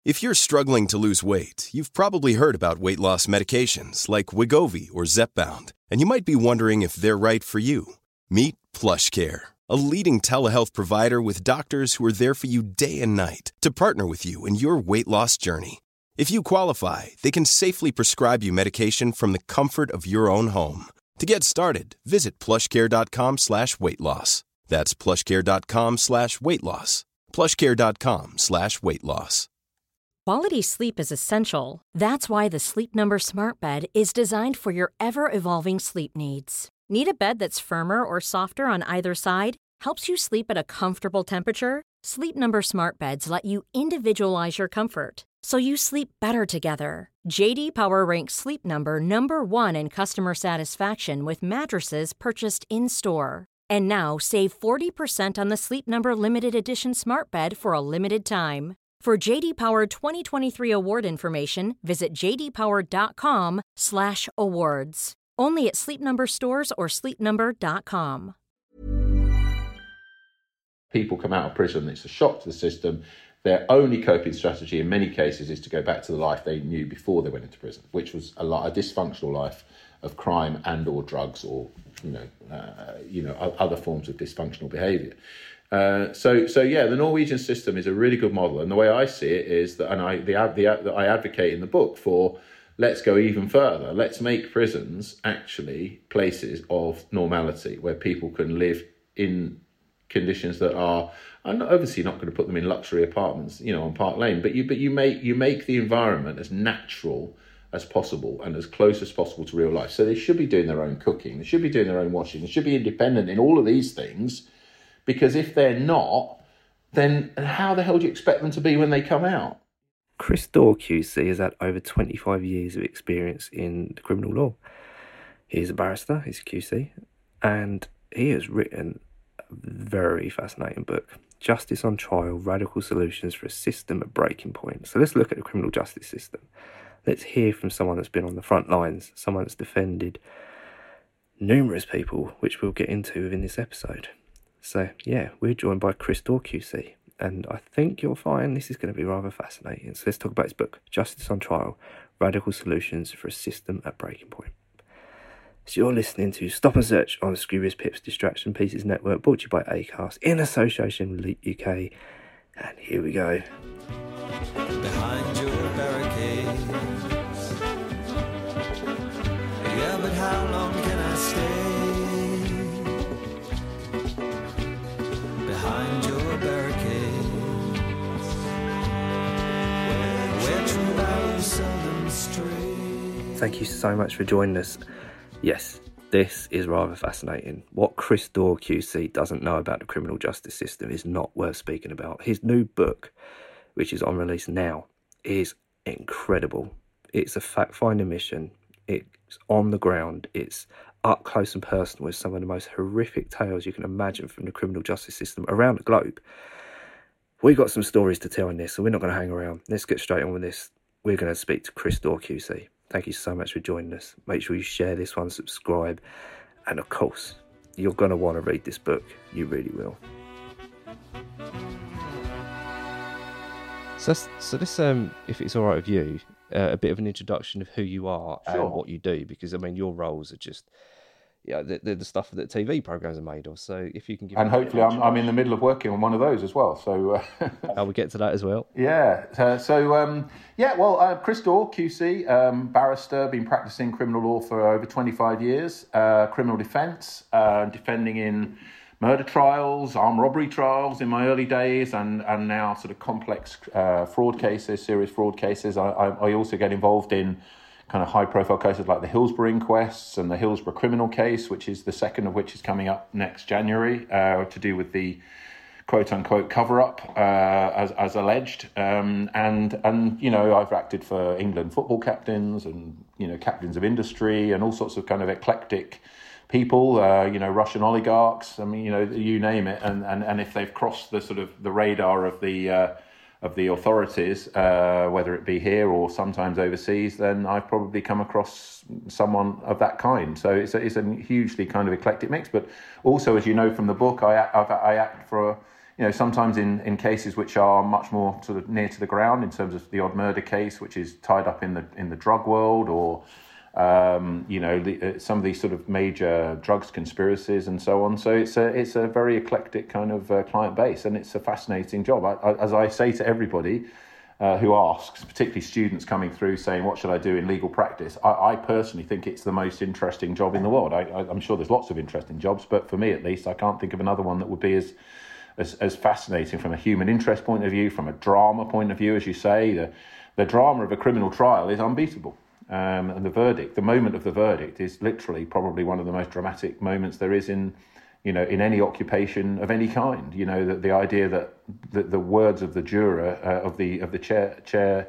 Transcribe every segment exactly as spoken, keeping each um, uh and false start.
If you're struggling to lose weight, you've probably heard about weight loss medications like Wegovy or Zepbound, and you might be wondering if they're right for you. Meet PlushCare, a leading telehealth provider with doctors who are there for you day and night to partner with you in your weight loss journey. If you qualify, they can safely prescribe you medication from the comfort of your own home. To get started, visit plushcare.com slash weight loss. That's plushcare.com slash weight loss. plushcare.com slash weight loss. Quality sleep is essential. That's why the Sleep Number Smart Bed is designed for your ever-evolving sleep needs. Need a bed that's firmer or softer on either side? Helps you sleep at a comfortable temperature? Sleep Number Smart Beds let you individualize your comfort, so you sleep better together. J D Power ranks Sleep Number number one in customer satisfaction with mattresses purchased in-store. And now save forty percent on the Sleep Number Limited Edition Smart Bed for a limited time. For J D Power twenty twenty-three award information, visit jdpower.com slash awards. Only at Sleep Number stores or sleep number dot com. People come out of prison, it's a shock to the system. Their only coping strategy in many cases is to go back to the life they knew before they went into prison, which was a, lot, a dysfunctional life of crime and or drugs or you know, uh, you know, other forms of dysfunctional behaviour. Uh, so, so yeah, the Norwegian system is a really good model, and the way I see it is that, and I, the, the, I advocate in the book for, let's go even further. Let's make prisons actually places of normality where people can live in conditions that are, I'm not, obviously not going to put them in luxury apartments, you know, on Park Lane, but you, but you make you make the environment as natural as possible and as close as possible to real life. So they should be doing their own cooking, they should be doing their own washing, they should be independent in all of these things. Because if they're not, then how the hell do you expect them to be when they come out? Chris Dorr Q C has had over twenty-five years of experience in the criminal law. He's a barrister, he's a Q C, and he has written a very fascinating book, Justice on Trial, Radical Solutions for a System at Breaking Point. So let's look at the criminal justice system. Let's hear from someone that's been on the front lines, someone that's defended numerous people, which we'll get into within this episode. So, yeah, we're joined by Chris Dorr Q C, and I think you'll find this is going to be rather fascinating. So let's talk about his book, Justice on Trial, Radical Solutions for a System at Breaking Point. So you're listening to Stop and Search on the Scroobius Pip's Distraction Pieces Network, brought to you by Acast, in association with Leap U K, and here we go. Behind your barricades, yeah, but how long can I stay? Behind your barricades, where true values seldom stray. Thank you so much for joining us. Yes, this is rather fascinating. What Chris Dorr Q C doesn't know about the criminal justice system is not worth speaking about. His new book, which is on release now, is incredible. It's a fact-finding mission. It's on the ground. It's up close and personal with some of the most horrific tales you can imagine from the criminal justice system around the globe. We've got some stories to tell in this, so we're not going to hang around. Let's get straight on with this. We're going to speak to Chris Dorr Q C. Thank you so much for joining us. Make sure you share this one, subscribe, and of course, you're going to want to read this book. You really will. So, so this, um, if it's all right with you, uh, a bit of an introduction of who you are Sure. and what you do, because I mean, your roles are just, yeah, the, the, the stuff that T V programs are made of. So, if you can give, And hopefully, I'm, I'm in the middle of working on one of those as well. So, uh, I'll get to that as well. yeah. Uh, so, um, yeah. Well, uh, Chris Dorr, Q C, um, barrister, been practicing criminal law for over twenty-five years. Uh, criminal defence, uh, defending in murder trials, armed robbery trials in my early days, and, and now sort of complex uh, fraud cases, serious fraud cases. I, I, I also get involved in kind of high-profile cases like the Hillsborough inquests and the Hillsborough criminal case, which is the second of which is coming up next January, uh, to do with the quote-unquote cover-up, uh, as, as alleged. Um, and, and, you know, I've acted for England football captains and, you know, captains of industry and all sorts of kind of eclectic people, uh, you know, Russian oligarchs, I mean, you know, you name it. And, and, and if they've crossed the sort of the radar of the uh, of the authorities, uh, whether it be here or sometimes overseas, then I've probably come across someone of that kind. So it's a, it's a hugely kind of eclectic mix. But also, as you know from the book, I, I, I act for you know, sometimes in, in cases which are much more sort of near to the ground in terms of the odd murder case, which is tied up in the in the drug world, or um, you know, the, uh, some of these sort of major drugs conspiracies and so on. So it's a it's a very eclectic kind of uh, client base, and it's a fascinating job. I, I, as I say to everybody uh, who asks, particularly students coming through saying, "What should I do in legal practice?" I, I personally think it's the most interesting job in the world. I, I, I'm sure there's lots of interesting jobs, but for me at least, I can't think of another one that would be as As, as fascinating from a human interest point of view, from a drama point of view, as you say. The, the drama of a criminal trial is unbeatable. Um, and the verdict, the moment of the verdict, is literally probably one of the most dramatic moments there is in, you know, in any occupation of any kind. You know, that the idea that the, the words of the juror, uh, of the of the chair, chair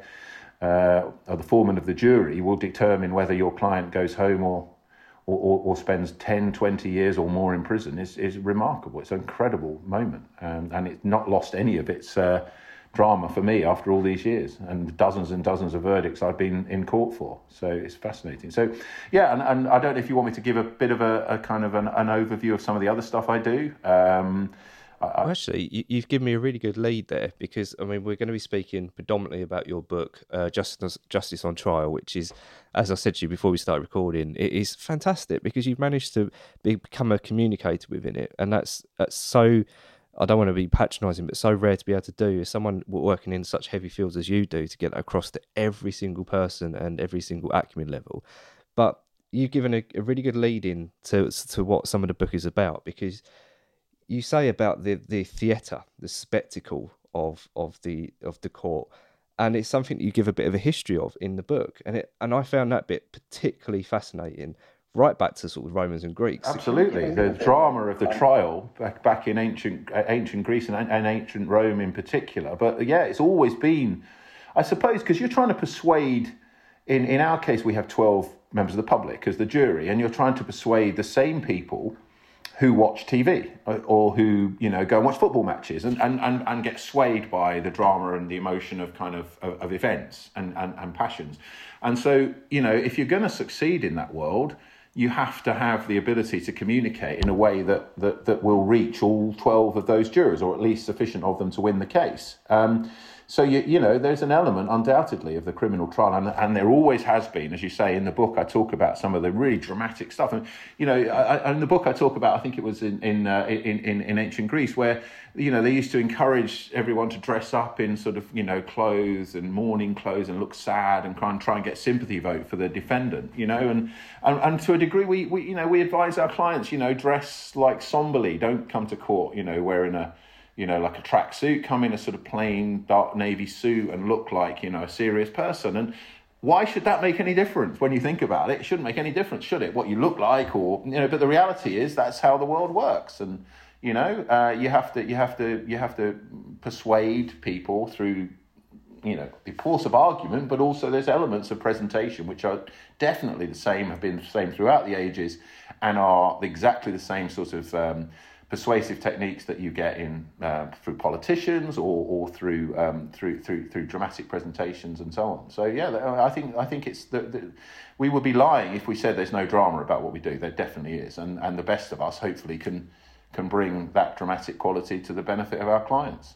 uh, or the foreman of the jury will determine whether your client goes home or Or, or, or spends ten, twenty years or more in prison is, is remarkable. It's an incredible moment. Um, and it's not lost any of its uh, drama for me after all these years and dozens and dozens of verdicts I've been in court for. So it's fascinating. So, yeah, and, and I don't know if you want me to give a bit of a, a kind of an, an overview of some of the other stuff I do. Um, I, well, actually, you, you've given me a really good lead there, because, I mean, we're going to be speaking predominantly about your book, uh, Justice, Justice on Trial, which is, as I said to you before we start recording, it is fantastic because you've managed to be, become a communicator within it. And that's, that's so, I don't want to be patronising, but so rare to be able to do. As someone working in such heavy fields as you do, to get that across to every single person and every single acumen level. But you've given a, a really good lead in to, to what some of the book is about, because you say about the, the theatre, the spectacle of of the of the court, and it's something that you give a bit of a history of in the book, and it and I found that bit particularly fascinating, right back to sort of Romans and Greeks. Absolutely, the drama of the trial back back in ancient ancient Greece and, and ancient Rome in particular. But yeah, it's always been, I suppose, because you're trying to persuade. In in our case, we have twelve members of the public as the jury, and you're trying to persuade the same people who watch T V or who, you know, go and watch football matches and, and, and, and get swayed by the drama and the emotion of kind of, of, of events and, and, and passions. And so, you know, if you're going to succeed in that world, you have to have the ability to communicate in a way that, that, that will reach all twelve of those jurors, or at least sufficient of them to win the case. Um, So, you, you know, there's an element undoubtedly of the criminal trial, and, and there always has been. As you say, in the book, I talk about some of the really dramatic stuff. And, you know, I, in the book I talk about, I think it was in in, uh, in in in ancient Greece, where, you know, they used to encourage everyone to dress up in sort of, you know, clothes and mourning clothes and look sad and try and, try and get sympathy vote for the defendant, you know. And, and, and to a degree, we, we, you know, we advise our clients, you know, dress like somberly. Don't come to court, you know, wearing a, you know, like a tracksuit, come in a sort of plain dark navy suit and look like, you know, a serious person. And why should that make any difference when you think about it? It shouldn't make any difference, should it? What you look like, or, you know, but the reality is that's how the world works. And, you know, uh, you have to, you have to, you have to persuade people through, you know, the course of argument, but also there's elements of presentation which are definitely the same, have been the same throughout the ages, and are exactly the same sort of um, persuasive techniques that you get in uh, through politicians or or through um, through through through dramatic presentations and so on. So yeah, I think I think it's the, the, we would be lying if we said there's no drama about what we do. There definitely is, and and the best of us hopefully can can bring that dramatic quality to the benefit of our clients.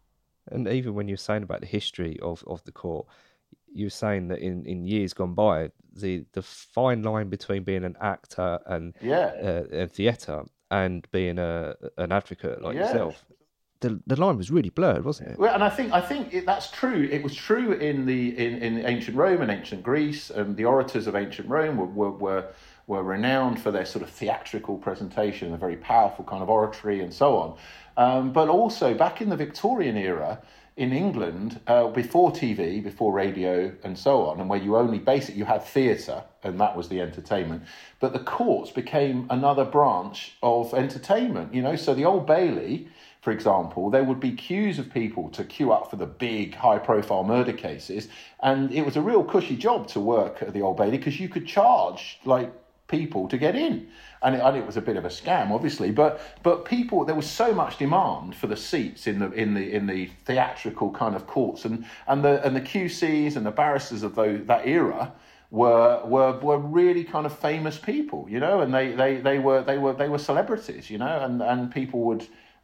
And even when you're saying about the history of, of the court, you were saying that in, in years gone by, the, the fine line between being an actor and yeah. uh, a theatre and being a an advocate like yeah. yourself, the the line was really blurred, wasn't it? Well, and I think I think it, that's true. It was true in the in, in ancient Rome and ancient Greece, and the orators of ancient Rome were were, were were renowned for their sort of theatrical presentation, a very powerful kind of oratory and so on. Um, but also back in the Victorian era in England, uh, before T V, before radio and so on, and where you only basically, you had theatre and that was the entertainment, but the courts became another branch of entertainment, you know, so the Old Bailey, for example, there would be queues of people to queue up for the big high-profile murder cases, and it was a real cushy job to work at the Old Bailey because you could charge, like, people to get in. And it, and it was a bit of a scam, obviously, but but people, there was so much demand for the seats in the in the in the theatrical kind of courts, and and the and the Q Cs and the barristers of those, that era were were were really kind of famous people, you know, and they they they were they were they were celebrities, you know, and and people would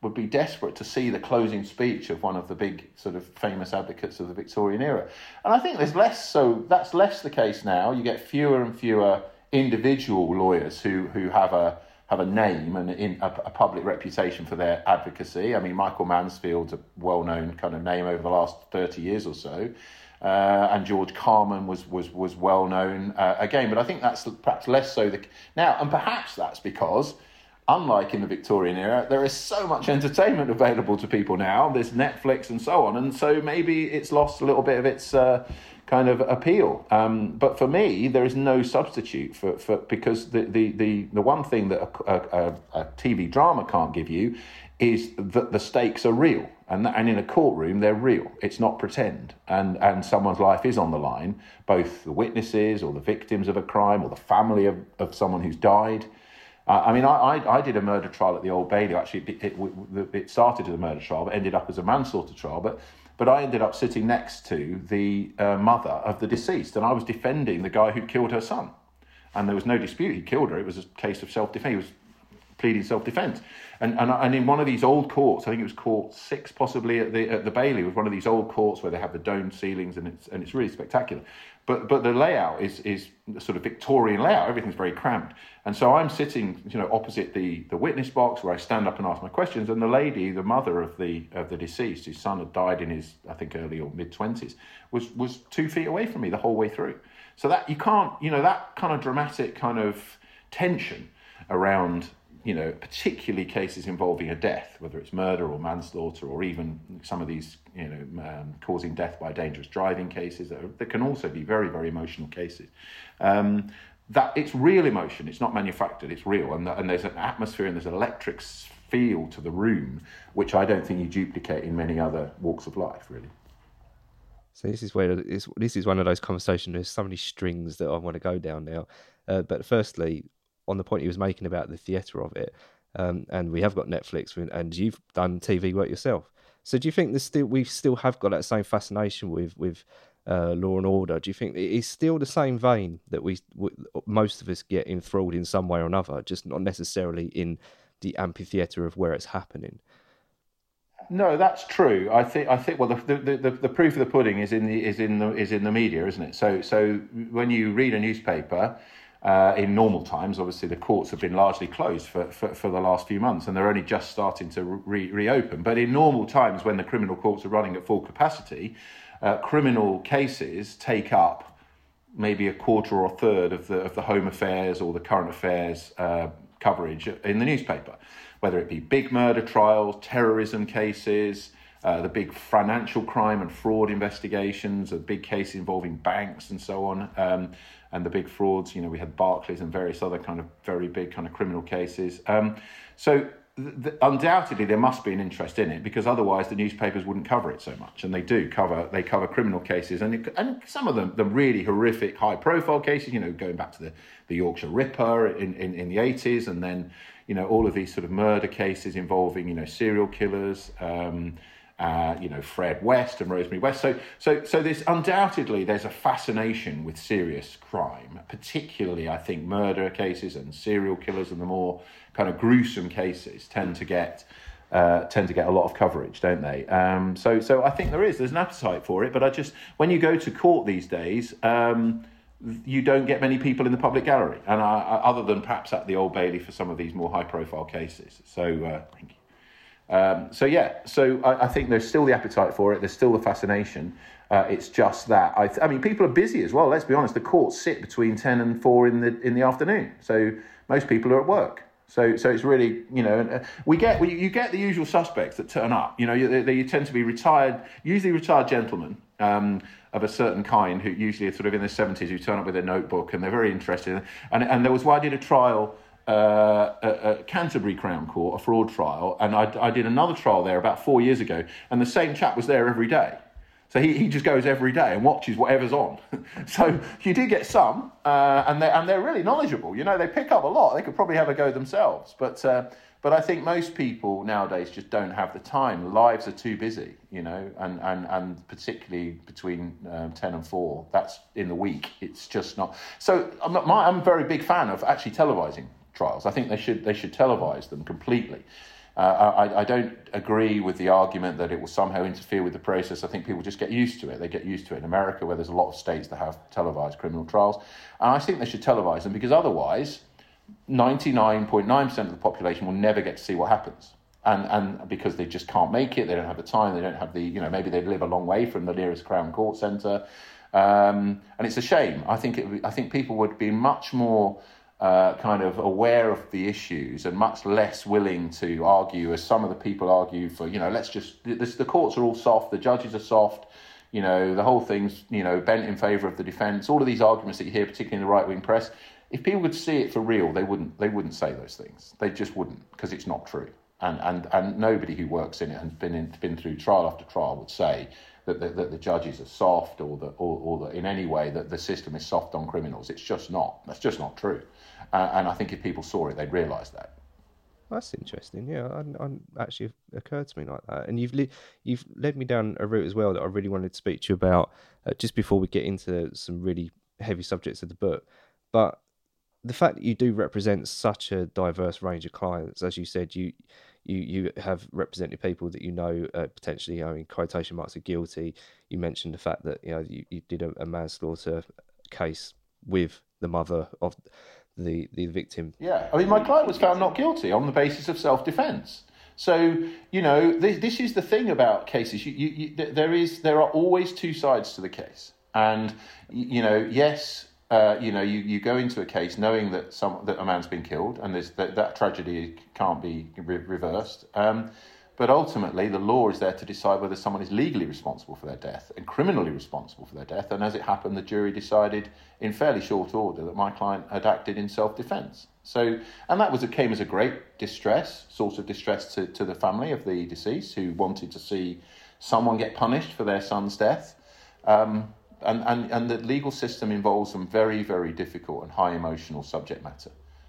would be desperate to see the closing speech of one of the big sort of famous advocates of the Victorian era. And I think there's less so that's less the case now. You get fewer and fewer individual lawyers who who have a have a name and in a, a public reputation for their advocacy. I mean, Michael Mansfield's a well-known kind of name over the last thirty years or so. Uh, and George Carman was was was well known uh, again, but I think that's perhaps less so the, now, and perhaps that's because, unlike in the Victorian era, there is so much entertainment available to people now. There's Netflix and so on, and so maybe it's lost a little bit of its uh, kind of appeal. Um, but for me, there is no substitute for, for because the, the, the, the one thing that a, a, a T V drama can't give you is that the stakes are real. And, and in a courtroom, they're real. It's not pretend. And and someone's life is on the line, both the witnesses or the victims of a crime or the family of, of someone who's died. Uh, I mean, I, I I did a murder trial at the Old Bailey. Actually, it, it, it started as a murder trial, but ended up as a manslaughter trial. But but I ended up sitting next to the uh, mother of the deceased, and I was defending the guy who'd killed her son. And there was no dispute. He killed her. It was a case of self-defense. He was pleading self-defense. And, and and in one of these old courts, I think it was court six possibly at the at the Bailey, was one of these old courts where they have the domed ceilings and it's and it's really spectacular. But but the layout is is a sort of Victorian layout. Everything's very cramped. And so I'm sitting, you know, opposite the, the witness box where I stand up and ask my questions. And the lady, the mother of the of the deceased, whose son had died in his, I think, early or mid twenties, was was two feet away from me the whole way through. So that you can't, you know, that kind of dramatic kind of tension around, you know, particularly cases involving a death, whether it's murder or manslaughter or even some of these, you know, um, causing death by dangerous driving cases that, are, that can also be very, very emotional cases. Um, that it's real emotion. It's not manufactured. It's real. And, and there's an atmosphere and there's an electric feel to the room, which I don't think you duplicate in many other walks of life, really. So this is where it's, this is one of those conversations. There's so many strings that I want to go down now. Uh, but firstly, on the point he was making about the theatre of it, um, and we have got Netflix, and you've done T V work yourself. So do you think there's still we still have got that same fascination with with uh, Law and Order? Do you think it is still the same vein that we, we most of us get enthralled in some way or another, just not necessarily in the amphitheatre of where it's happening? No, that's true. I think. I think. Well, the, the the the proof of the pudding is in the is in the is in the media, isn't it? So so when you read a newspaper. Uh, in normal times, obviously, the courts have been largely closed for, for, for the last few months, and they're only just starting to re- reopen. But in normal times, when the criminal courts are running at full capacity, uh, criminal cases take up maybe a quarter or a third of the of the home affairs or the current affairs uh, coverage in the newspaper, whether it be big murder trials, terrorism cases, uh, the big financial crime and fraud investigations, a big case involving banks and so on. Um, and the big frauds, you know, we had Barclays and various other kind of very big kind of criminal cases. Um, so th- th- undoubtedly there must be an interest in it, because otherwise the newspapers wouldn't cover it so much. And they do cover, they cover criminal cases, and it, and some of them, the really horrific high profile cases, you know, going back to the, the Yorkshire Ripper in, in, in the eighties, and then, you know, all of these sort of murder cases involving, you know, serial killers, um, Uh, you know, Fred West and Rosemary West. So, so, so there's undoubtedly there's a fascination with serious crime, particularly I think murder cases and serial killers, and the more kind of gruesome cases tend to get uh, tend to get a lot of coverage, don't they? Um, so, so I think there is there's an appetite for it, but I just when you go to court these days. Um, you don't get many people in the public gallery, and I, I, other than perhaps at the Old Bailey for some of these more high-profile cases. So, uh, thank you. Um, so yeah, so I, I think there's still the appetite for it. There's still the fascination. Uh, it's just that I, th- I mean, people are busy as well. Let's be honest. The courts sit between ten and four in the in the afternoon. So most people are at work. So so it's really, you know, we get we, you get the usual suspects that turn up. You know, they, they tend to be retired, usually retired gentlemen um, of a certain kind, who usually are sort of in their seventies, who turn up with their notebook and they're very interested. And and there was why I did a trial. Uh, at, at Canterbury Crown Court, a fraud trial, and I, I did another trial there about four years ago, and the same chap was there every day. So he, he just goes every day and watches whatever's on. So you do get some, uh, and they're, and they're really knowledgeable. You know, they pick up a lot. They could probably have a go themselves. But uh, but I think most people nowadays just don't have the time. Lives are too busy, you know, and, and, and particularly between um, ten and four, that's in the week. It's just not. So I'm, my, I'm a very big fan of actually televising trials. I think they should they should televise them completely, Uh, I, I don't agree with the argument that it will somehow interfere with the process. I think people just get used to it. They get used to it. In America, where there's a lot of states that have televised criminal trials, and I think they should televise them, because otherwise ninety-nine point nine percent of the population will never get to see what happens. And and because they just can't make it, they don't have the time, they don't have the, you know, maybe they live a long way from the nearest Crown Court centre. Um, and it's a shame. I think it, I think people would be much more uh, kind of aware of the issues and much less willing to argue, as some of the people argue for, you know, let's just, this, the courts are all soft, the judges are soft, you know, the whole thing's, you know, bent in favour of the defence, all of these arguments that you hear, particularly in the right-wing press. If people could see it for real, they wouldn't they wouldn't say those things. They just wouldn't, because it's not true. And and and nobody who works in it and has been in, been through trial after trial would say that the, that the judges are soft, or that or, or that in any way that the system is soft on criminals. It's just not. That's just not true. Uh, and I think if people saw it, they'd realise that. That's interesting. Yeah, I, I actually occurred to me like that. And you've le- you've led me down a route as well that I really wanted to speak to you about uh, just before we get into some really heavy subjects of the book. But the fact that you do represent such a diverse range of clients, as you said, you you you have represented people that you know uh, potentially, I mean, quotation marks, are guilty. You mentioned the fact that, you know, you, you did a, a manslaughter case with the mother of the the victim. Yeah, I mean, my client was found not guilty on the basis of self-defence. So, you know, this, this is the thing about cases. You, you, you, there is there are always two sides to the case, and you know, yes. Uh, you know, you, you go into a case knowing that some that a man's been killed, and there's, that that tragedy can't be re- reversed. Um, but ultimately, the law is there to decide whether someone is legally responsible for their death and criminally responsible for their death. And as it happened, the jury decided in fairly short order that my client had acted in self-defence. So, and that was it came as a great distress, source of distress to, to the family of the deceased, who wanted to see someone get punished for their son's death. Um, And, and and the legal system involves some very, very difficult and high emotional subject matter.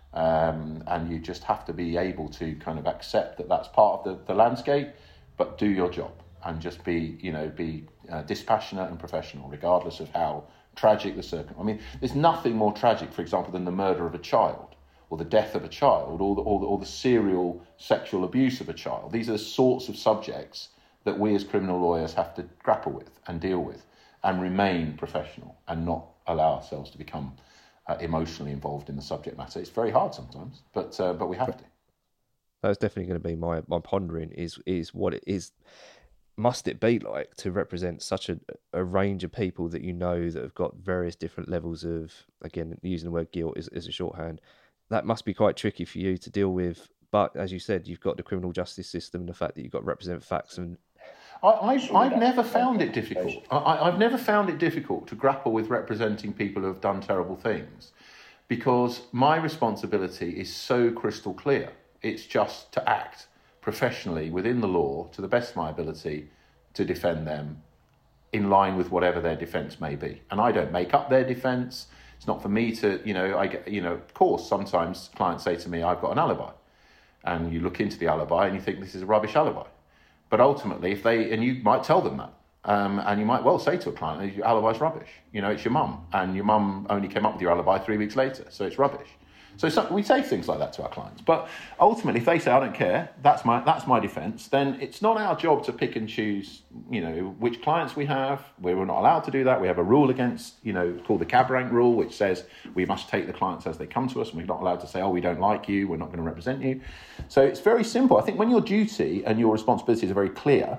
Um, and you just have to be able to kind of accept that that's part of the, the landscape, but do your job and just be, you know, be uh, dispassionate and professional, regardless of how tragic the circumstance. I mean, there's nothing more tragic, for example, than the murder of a child, or the death of a child, or the, or the, or the serial sexual abuse of a child. These are the sorts of subjects that we as criminal lawyers have to grapple with and deal with, and remain professional and not allow ourselves to become uh, emotionally involved in the subject matter. It's very hard sometimes, but uh, but we have to. That's definitely going to be my, my pondering is is what it is. Must it be like to represent such a, a range of people that you know that have got various different levels of, again, using the word guilt as, as a shorthand, that must be quite tricky for you to deal with. But as you said, you've got the criminal justice system and the fact that you've got to represent facts and I, I've, I've never found it difficult. I, I've never found it difficult to grapple with representing people who have done terrible things, because my responsibility is so crystal clear. It's just to act professionally within the law to the best of my ability to defend them in line with whatever their defence may be. And I don't make up their defence. It's not for me to, you know, I get, you know, of course, sometimes clients say to me, I've got an alibi. And you look into the alibi and you think this is a rubbish alibi. But ultimately, if they, and you might tell them that, um, and you might well say to a client, your alibi's rubbish. You know, it's your mum, and your mum only came up with your alibi three weeks later, so it's rubbish. So some, we say things like that to our clients. But ultimately, if they say, I don't care, that's my that's my defence, then it's not our job to pick and choose, you know, which clients we have. We're not allowed to do that. We have a rule against, you know, called the cab rank rule, which says we must take the clients as they come to us, and we're not allowed to say, oh, we don't like you, we're not going to represent you. So it's very simple. I think when your duty and your responsibilities are very clear,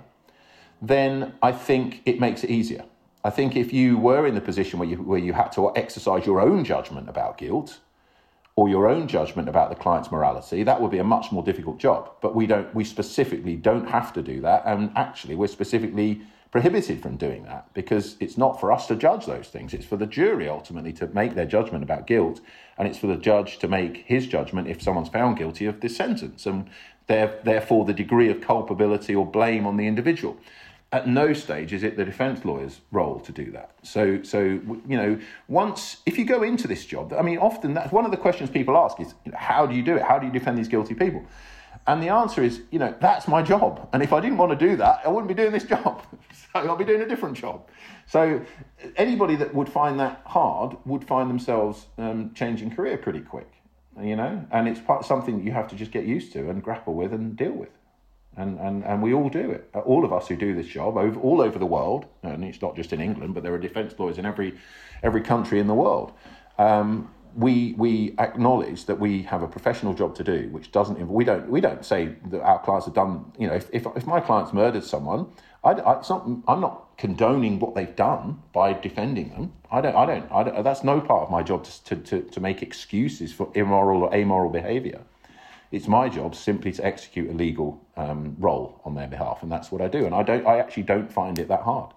then I think it makes it easier. I think if you were in the position where you where you had to exercise your own judgment about guilt, or your own judgment about the client's morality, that would be a much more difficult job. But we don't, we specifically don't have to do that. And actually, we're specifically prohibited from doing that, because it's not for us to judge those things. It's for the jury ultimately to make their judgment about guilt. And it's for the judge to make his judgment if someone's found guilty of this sentence, and therefore the degree of culpability or blame on the individual. At no stage is it the defence lawyer's role to do that. So, so you know, once, if you go into this job, I mean, often that's one of the questions people ask is, you know, how do you do it? How do you defend these guilty people? And the answer is, you know, that's my job. And if I didn't want to do that, I wouldn't be doing this job. So I'll be doing a different job. So anybody that would find that hard would find themselves um, changing career pretty quick. you know, and it's part something you have to just get used to and grapple with and deal with. And, and and we all do it. All of us who do this job, over, all over the world, and it's not just in England, but there are defence lawyers in every every country in the world. Um, we we acknowledge that we have a professional job to do, which doesn't. We don't we don't say that our clients have done. You know, if if, if my client's murdered someone, I, I, it's not, I'm not condoning what they've done by defending them. I don't. I don't. I don't that's no part of my job to to to make excuses for immoral or amoral behaviour. It's my job simply to execute a legal um, role on their behalf, and that's what I do. And I don't. I actually don't find it that hard.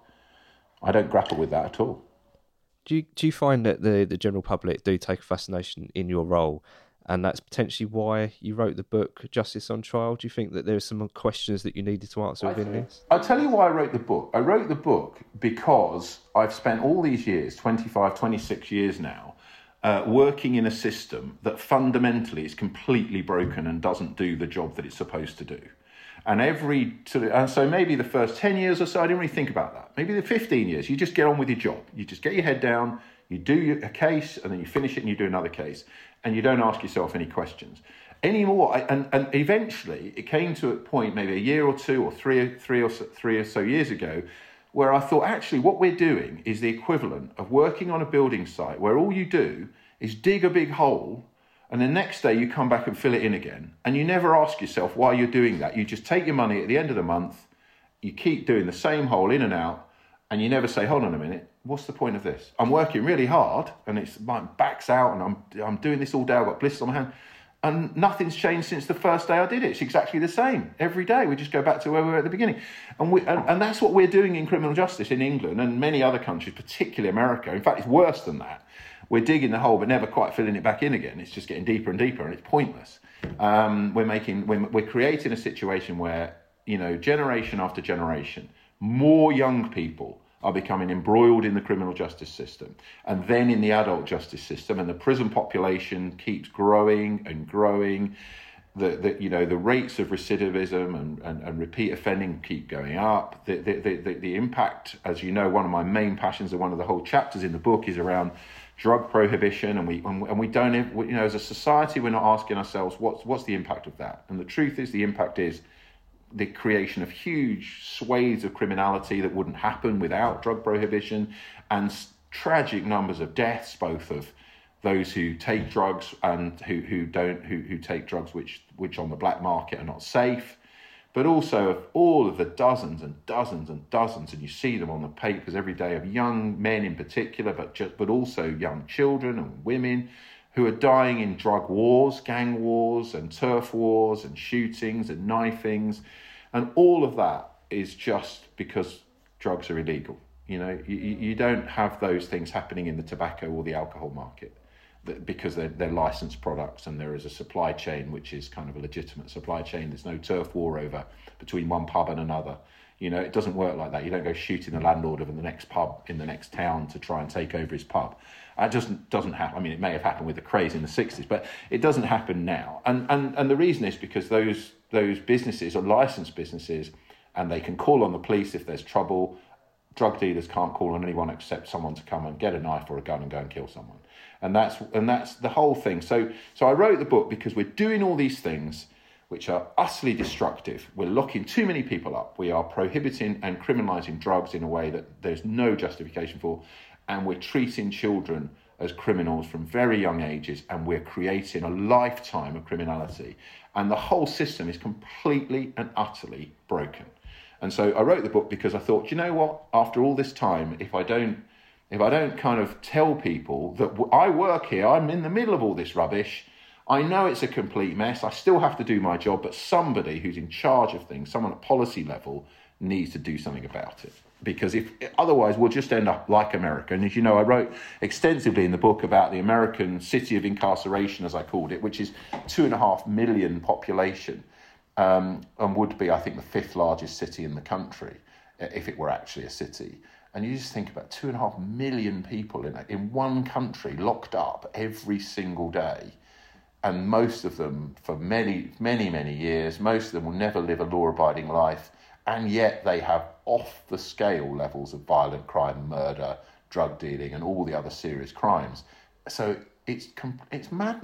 I don't grapple with that at all. Do you do you find that the, the general public do take a fascination in your role, and that's potentially why you wrote the book Justice on Trial? Do you think that there are some questions that you needed to answer within this? I'll tell you why I wrote the book. I wrote the book because I've spent all these years, twenty-five, twenty-six years now, Uh, working in a system that fundamentally is completely broken and doesn't do the job that it's supposed to do. And every sort of, and so maybe the first ten years or so, I didn't really think about that. Maybe the fifteen years, you just get on with your job. You just get your head down, you do your, a case, and then you finish it and you do another case. And you don't ask yourself any questions anymore. I, and, and eventually it came to a point, maybe a year or two or three, three or so, three or so years ago, where I thought, actually, what we're doing is the equivalent of working on a building site where all you do is dig a big hole, and the next day you come back and fill it in again. And you never ask yourself why you're doing that. You just take your money at the end of the month, you keep doing the same hole in and out, and you never say, hold on a minute, what's the point of this? I'm working really hard, and it's my back's out, and I'm I'm doing this all day, I've got blisters on my hand. And nothing's changed since the first day I did it. It's exactly the same. Every day we just go back to where we were at the beginning. And, we, and, and that's what we're doing in criminal justice in England and many other countries, particularly America. In fact, it's worse than that. We're digging the hole but never quite filling it back in again. It's just getting deeper and deeper, and it's pointless. Um, we're making, we're, we're creating a situation where, you know, generation after generation, more young people are becoming embroiled in the criminal justice system and then in the adult justice system, and the prison population keeps growing and growing. The, the you know the rates of recidivism and, and, and repeat offending keep going up. The, the the the impact, as you know, one of my main passions and one of the whole chapters in the book is around drug prohibition, and we and we don't, you know, as a society, we're not asking ourselves what's what's the impact of that. And the truth is, the impact is the creation of huge swathes of criminality that wouldn't happen without drug prohibition, and tragic numbers of deaths, both of those who take drugs and who, who don't, who, who take drugs which which on the black market are not safe, but also of all of the dozens and dozens and dozens, and you see them on the papers every day, of young men in particular, but just, but also young children and women who are dying in drug wars, gang wars and turf wars and shootings and knifings. And all of that is just because drugs are illegal. You know, you, you don't have those things happening in the tobacco or the alcohol market because they're, they're licensed products, and there is a supply chain which is kind of a legitimate supply chain. There's no turf war over between one pub and another. You know, it doesn't work like that. You don't go shooting the landlord of the next pub in the next town to try and take over his pub. It doesn't doesn't happen. I mean, it may have happened with the craze in the sixties, but it doesn't happen now. And and and the reason is because those those businesses are licensed businesses, and they can call on the police if there's trouble. Drug dealers can't call on anyone except someone to come and get a knife or a gun and go and kill someone. And that's and that's the whole thing. So so I wrote the book because we're doing all these things which are utterly destructive. We're locking too many people up. We are prohibiting and criminalising drugs in a way that there's no justification for. And we're treating children as criminals from very young ages, and we're creating a lifetime of criminality. And the whole system is completely and utterly broken. And so I wrote the book because I thought, you know what, after all this time, if I don't if I don't kind of tell people that I work here, I'm in the middle of all this rubbish, I know it's a complete mess, I still have to do my job, but somebody who's in charge of things, someone at policy level, needs to do something about it. Because if otherwise we'll just end up like America. And as you know, I wrote extensively in the book about the American city of incarceration, as I called it, which is two and a half million population, um, and would be, I think, the fifth largest city in the country if it were actually a city. And you just think about two and a half million people in in one country locked up every single day. And most of them for many, many, many years, most of them will never live a law-abiding life. And yet they have off-the-scale levels of violent crime, murder, drug dealing, and all the other serious crimes. So it's it's madness.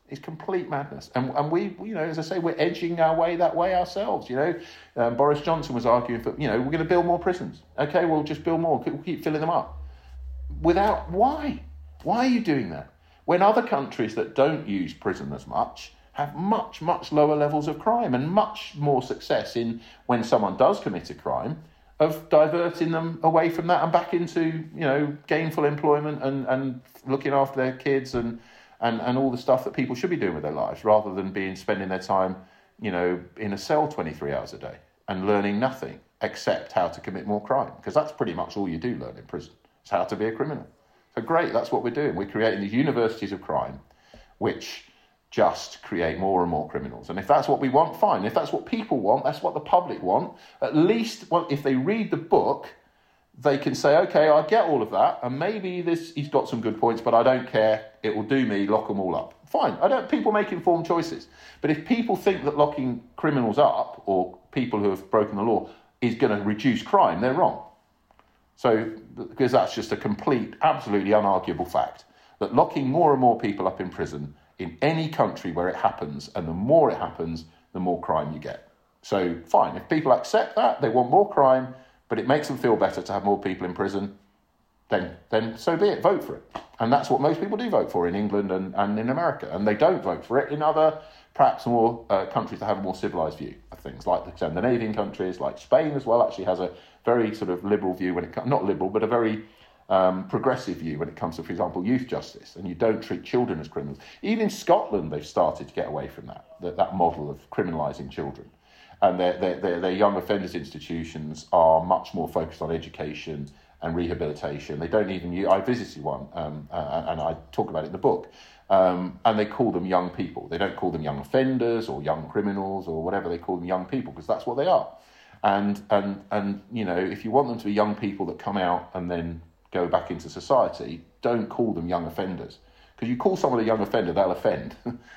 It's complete madness. And and we, you know, as I say, we're edging our way that way ourselves, you know. Um, Boris Johnson was arguing for, you know, we're going to build more prisons. Okay, we'll just build more. We'll keep filling them up. Without, why? Why are you doing that? When other countries that don't use prison as much have much, much lower levels of crime and much more success in, when someone does commit a crime, of diverting them away from that and back into, you know, gainful employment and, and looking after their kids and, and, and all the stuff that people should be doing with their lives, rather than being spending their time, you know, in a cell twenty-three hours a day and learning nothing except how to commit more crime. Because that's pretty much all you do learn in prison. It's how to be a criminal. So great, that's what we're doing. We're creating these universities of crime, which just create more and more criminals. And if that's what we want, fine. If that's what people want, that's what the public want. At least, well, if they read the book, they can say, okay, I get all of that, and maybe this he's got some good points, but I don't care. It will do me. Lock them all up. Fine. I don't. People make informed choices. But if people think that locking criminals up, or people who have broken the law, is going to reduce crime, they're wrong. So, because that's just a complete, absolutely unarguable fact, that locking more and more people up in prison in any country where it happens, and the more it happens, the more crime you get. So, fine, if people accept that, they want more crime, but it makes them feel better to have more people in prison, then then so be it, vote for it. And that's what most people do vote for in England and, and in America. And they don't vote for it in other, perhaps more uh, countries that have a more civilised view of things, like the Scandinavian countries, like Spain as well, actually has a very sort of liberal view when it comes, not liberal, but a very um, progressive view when it comes to, for example, youth justice. And you don't treat children as criminals. Even in Scotland, they've started to get away from that, that, that model of criminalising children. And their, their, their, their young offenders institutions are much more focused on education and rehabilitation. They don't even use, I visited one, um, uh, and I talk about it in the book, um, and they call them young people. They don't call them young offenders or young criminals or whatever. They call them young people, because that's what they are. And, and, and you know, if you want them to be young people that come out and then go back into society, don't call them young offenders. Because you call someone a young offender, they'll offend.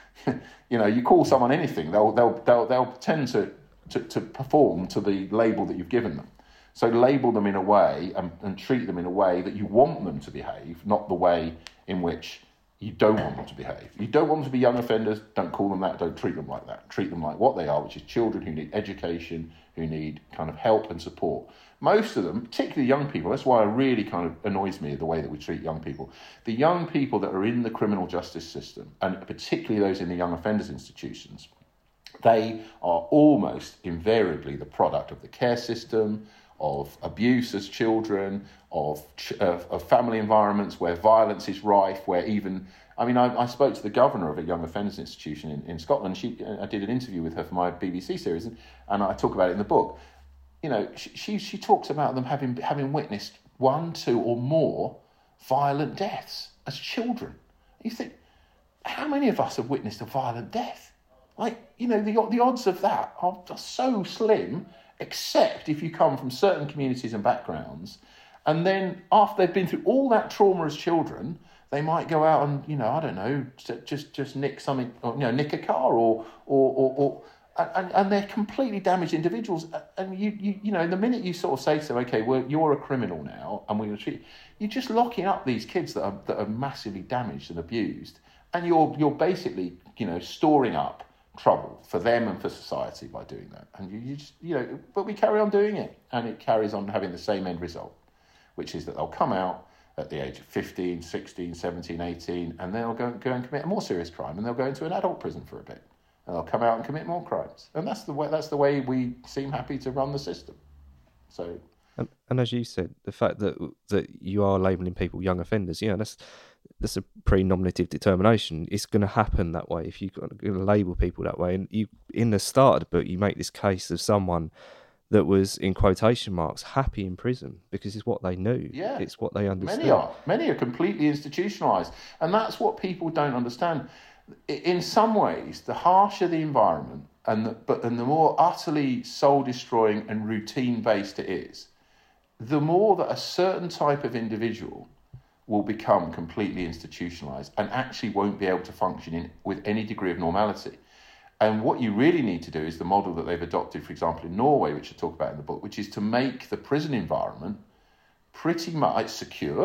You know, you call someone anything, they'll, they'll, they'll, they'll tend to, to, to perform to the label that you've given them. So label them in a way and, and treat them in a way that you want them to behave, not the way in which you don't want them to behave. You don't want them to be young offenders, don't call them that, don't treat them like that. Treat them like what they are, which is children who need education, who need kind of help and support. Most of them, particularly young people, that's why it really kind of annoys me the way that we treat young people. The young people that are in the criminal justice system, and particularly those in the young offenders institutions, they are almost invariably the product of the care system, of abuse as children, of, of of family environments where violence is rife, where even, I mean, I, I spoke to the governor of a young offenders institution in, in Scotland. She, I did an interview with her for my B B C series, and, and I talk about it in the book. You know, she, she she talks about them having having witnessed one, two, or more violent deaths as children. You think, how many of us have witnessed a violent death? Like, you know, the the odds of that are so slim, except if you come from certain communities and backgrounds, and then after they've been through all that trauma as children, they might go out and, you know, I don't know, just just nick something, or, you know, nick a car, or or or, or and, and they're completely damaged individuals. And you you you know, the minute you sort of say to them, okay, well, you're a criminal now, and we're going to treat you, you're just locking up these kids that are that are massively damaged and abused, and you're you're basically, you know, storing up trouble for them and for society by doing that. And you, you just, you know, but we carry on doing it, and it carries on having the same end result, which is that they'll come out at the age of fifteen, sixteen, seventeen, eighteen, and they'll go, go and commit a more serious crime, and they'll go into an adult prison for a bit, and they'll come out and commit more crimes. And that's the way, that's the way we seem happy to run the system. So, and, and as you said, the fact that that you are labelling people young offenders, you know, that's that's a pre-nominative determination. It's going to happen that way if you're going to label people that way. And you, in the start of the book, you make this case of someone that was, in quotation marks, happy in prison because it's what they knew. Yeah. It's what they understood. Many are. Many are completely institutionalised. And that's what people don't understand. In some ways, the harsher the environment, and the, but and the more utterly soul-destroying and routine-based it is, the more that a certain type of individual will become completely institutionalised and actually won't be able to function in with any degree of normality. And what you really need to do is the model that they've adopted, for example, in Norway, which I talk about in the book, which is to make the prison environment pretty much secure,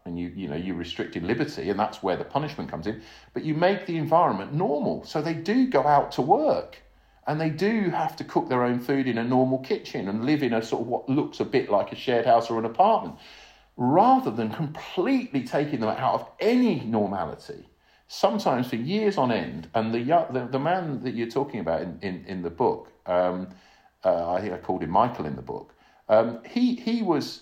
and you you know you restricted liberty, and that's where the punishment comes in. But you make the environment normal, so they do go out to work, and they do have to cook their own food in a normal kitchen and live in a sort of what looks a bit like a shared house or an apartment, rather than completely taking them out of any normality, sometimes for years on end. And the the, the man that you're talking about in, in, in the book, um, uh, I think I called him Michael in the book, um, he he was,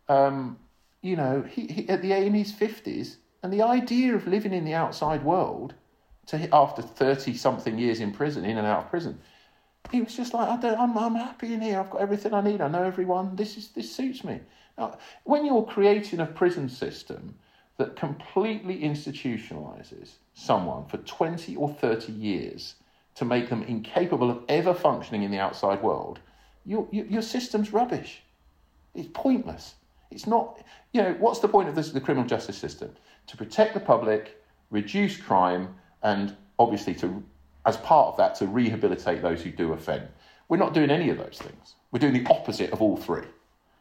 um, you know, he, he at the in his fifties, and the idea of living in the outside world, to after thirty-something years in prison, in and out of prison, he was just like, I don't, I'm, I'm happy in here. I've got everything I need. I know everyone. This is this suits me. Now, when you're creating a prison system that completely institutionalizes someone for twenty or thirty years to make them incapable of ever functioning in the outside world, your, your, your system's rubbish. It's pointless. It's not, you know, what's the point of this, the criminal justice system? To protect the public, reduce crime, and obviously to, as part of that, to rehabilitate those who do offend. We're not doing any of those things. We're doing the opposite of all three.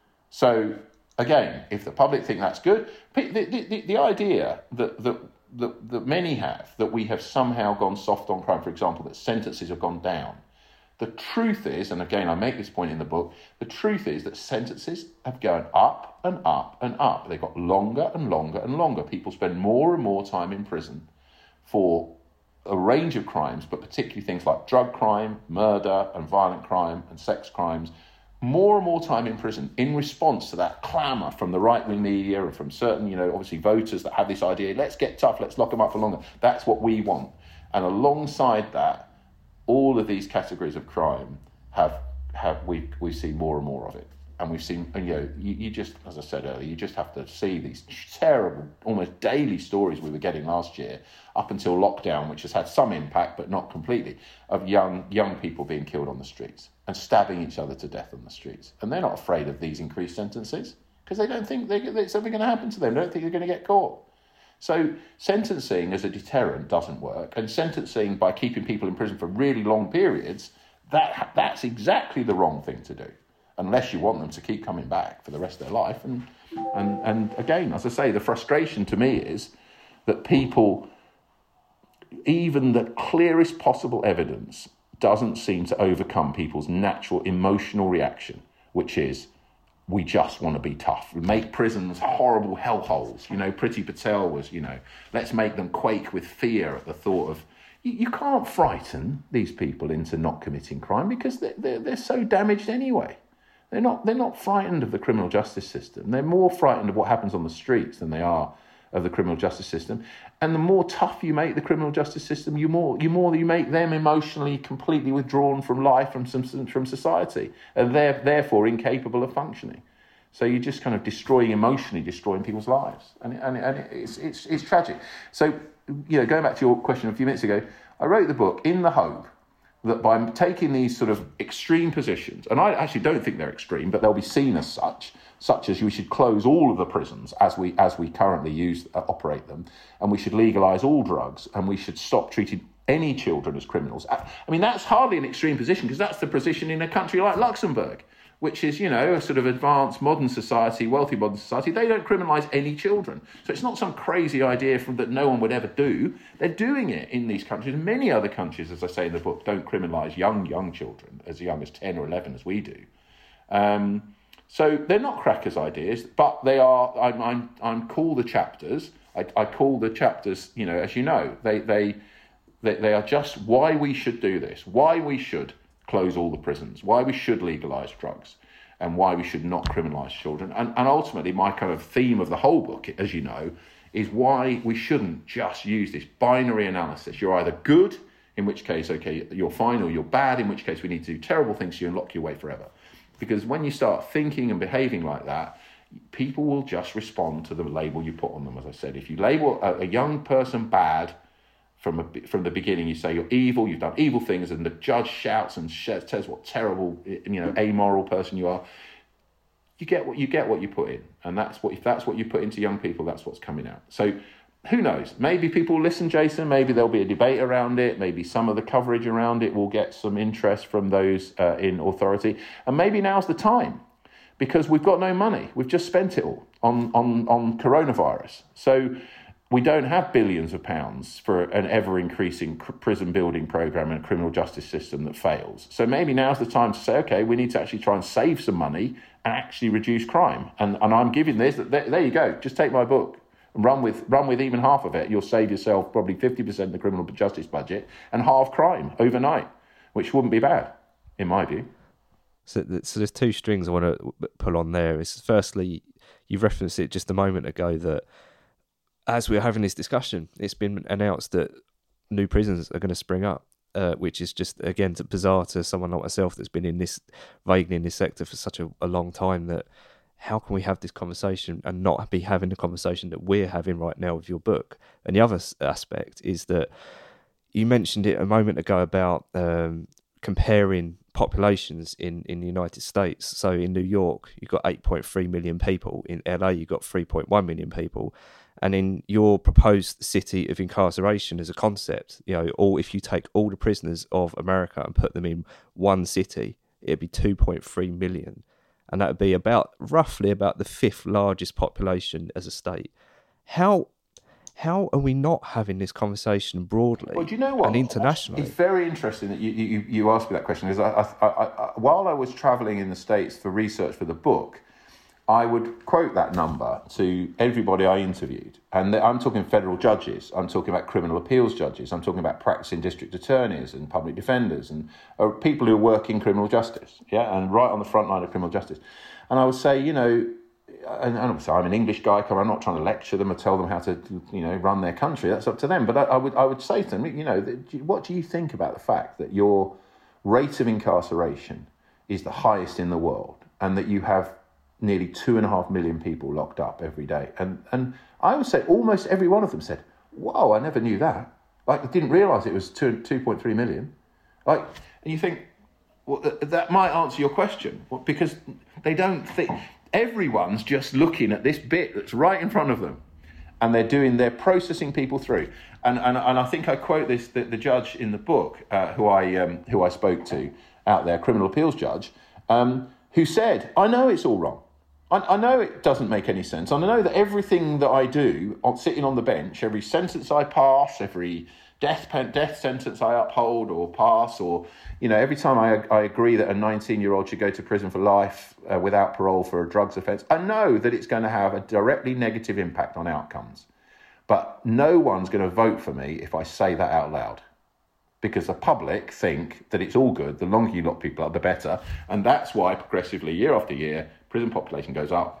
So, again, if the public think that's good, the, the, the idea that, that, that, that many have, that we have somehow gone soft on crime, for example, that sentences have gone down, the truth is, and again, I make this point in the book, the truth is that sentences have gone up and up and up. They've got longer and longer and longer. People spend more and more time in prison for a range of crimes, but particularly things like drug crime, murder and violent crime and sex crimes, more and more time in prison in response to that clamour from the right-wing media and from certain, you know, obviously voters that have this idea, let's get tough, let's lock them up for longer. That's what we want. And alongside that, all of these categories of crime have, have we, we've seen more and more of it. And we've seen, you know, you, you just, as I said earlier, you just have to see these terrible, almost daily stories we were getting last year, up until lockdown, which has had some impact, but not completely, of young young people being killed on the streets and stabbing each other to death on the streets. And they're not afraid of these increased sentences because they don't think they, there's something going to happen to them. They don't think they're going to get caught. So sentencing as a deterrent doesn't work. And sentencing by keeping people in prison for really long periods, that that's exactly the wrong thing to do, unless you want them to keep coming back for the rest of their life. And and and again, as I say, the frustration to me is that people, even the clearest possible evidence doesn't seem to overcome people's natural emotional reaction, which is, we just want to be tough. We make prisons horrible hellholes. You know, Priti Patel was, you know, let's make them quake with fear at the thought of, you, you can't frighten these people into not committing crime because they're, they're, they're so damaged anyway. They're not, they're not frightened of the criminal justice system. They're more frightened of what happens on the streets than they are of the criminal justice system. And the more tough you make the criminal justice system, you more you more you make them emotionally completely withdrawn from life, from some, from society, and they're therefore incapable of functioning. So you're just kind of destroying, emotionally destroying people's lives, and and and it's it's it's tragic. So, you know, going back to your question a few minutes ago, I wrote the book in the hope that by taking these sort of extreme positions, and I actually don't think they're extreme, but they'll be seen as such, such as we should close all of the prisons as we as we currently use uh, operate them, and we should legalise all drugs, and we should stop treating any children as criminals. I, I mean, that's hardly an extreme position, because that's the position in a country like Luxembourg, which is, you know, a sort of advanced modern society, wealthy modern society. They don't criminalise any children. So it's not some crazy idea from that no one would ever do. They're doing it in these countries. Many other countries, as I say in the book, don't criminalise young, young children, as young as ten or eleven as we do. Um, so they're not crackers' ideas, but they are, I'm, I'm, I'm call the chapters, I, I call the chapters, you know, as you know, they, they, they, they are just why we should do this, why we should close all the prisons, why we should legalise drugs, and why we should not criminalise children. And, and ultimately, my kind of theme of the whole book, as you know, is why we shouldn't just use this binary analysis. You're either good, in which case, okay, you're fine, or you're bad, in which case we need to do terrible things to you and lock you away forever. Because when you start thinking and behaving like that, people will just respond to the label you put on them, as I said. If you label a, a young person bad, From a, from the beginning, you say you're evil, you've done evil things, and the judge shouts and sh- says what terrible, you know, amoral person you are. You get what you get what you put in, and that's what if that's what you put into young people, that's what's coming out. So, who knows? Maybe people will listen, Jason. Maybe there'll be a debate around it. Maybe some of the coverage around it will get some interest from those uh, in authority, and maybe now's the time. because we've got no money. We've just spent it all on, on, on coronavirus. So we don't have billions of pounds for an ever-increasing prison building programme and criminal justice system that fails. So maybe now's the time to say, OK, we need to actually try and save some money and actually reduce crime. And, and I'm giving this, there, there you go, just take my book and run with, run with even half of it. You'll save yourself probably fifty percent of the criminal justice budget and halve crime overnight, which wouldn't be bad, in my view. So, so there's two strings I want to pull on there. Is firstly, you referenced it just a moment ago that as we're having this discussion, it's been announced that new prisons are going to spring up, uh, which is just, again, bizarre to someone like myself that's been in this, vaguely in this sector for such a, a long time, that how can we have this conversation and not be having the conversation that we're having right now with your book? And the other aspect is that you mentioned it a moment ago about um, comparing populations in, in the United States. So in New York, you've got eight point three million people. In L A, you've got three point one million people. And in your proposed city of incarceration as a concept, you know, or if you take all the prisoners of America and put them in one city, it'd be two point three million. And that would be about, roughly about the fifth largest population as a state. How how are we not having this conversation broadly well, do you know what? and internationally? It's very interesting that you, you, you asked me that question, because I, I, I, I, while I was travelling in the States for research for the book, I would quote that number to everybody I interviewed. And I'm talking federal judges, I'm talking about criminal appeals judges, I'm talking about practicing district attorneys and public defenders and uh, people who work in criminal justice, yeah, and right on the front line of criminal justice. And I would say, you know, and, and so I'm an English guy, I'm not trying to lecture them or tell them how to, you know, run their country, that's up to them. But I, I would I would say to them, you know, what do you think about the fact that your rate of incarceration is the highest in the world and that you have nearly two and a half million people locked up every day? And and I would say almost every one of them said, whoa, I never knew that. Like, I didn't realise it was two, 2.3 million. Like, and you think, well, that might answer your question, because they don't think, everyone's just looking at this bit that's right in front of them. And they're doing, they're processing people through. And and, and I think I quote this, the, the judge in the book, uh, who I um, who I spoke to out there, criminal appeals judge, um, who said, I know it's all wrong. I, I know it doesn't make any sense. And I know that everything that I do, on, sitting on the bench, every sentence I pass, every death pen, death sentence I uphold or pass, or, you know, every time I, I agree that a nineteen-year-old should go to prison for life uh, without parole for a drugs offence, I know that it's going to have a directly negative impact on outcomes. But no one's going to vote for me if I say that out loud, because the public think that it's all good. The longer you lock people up, the better. And that's why progressively, year after year, prison population goes up.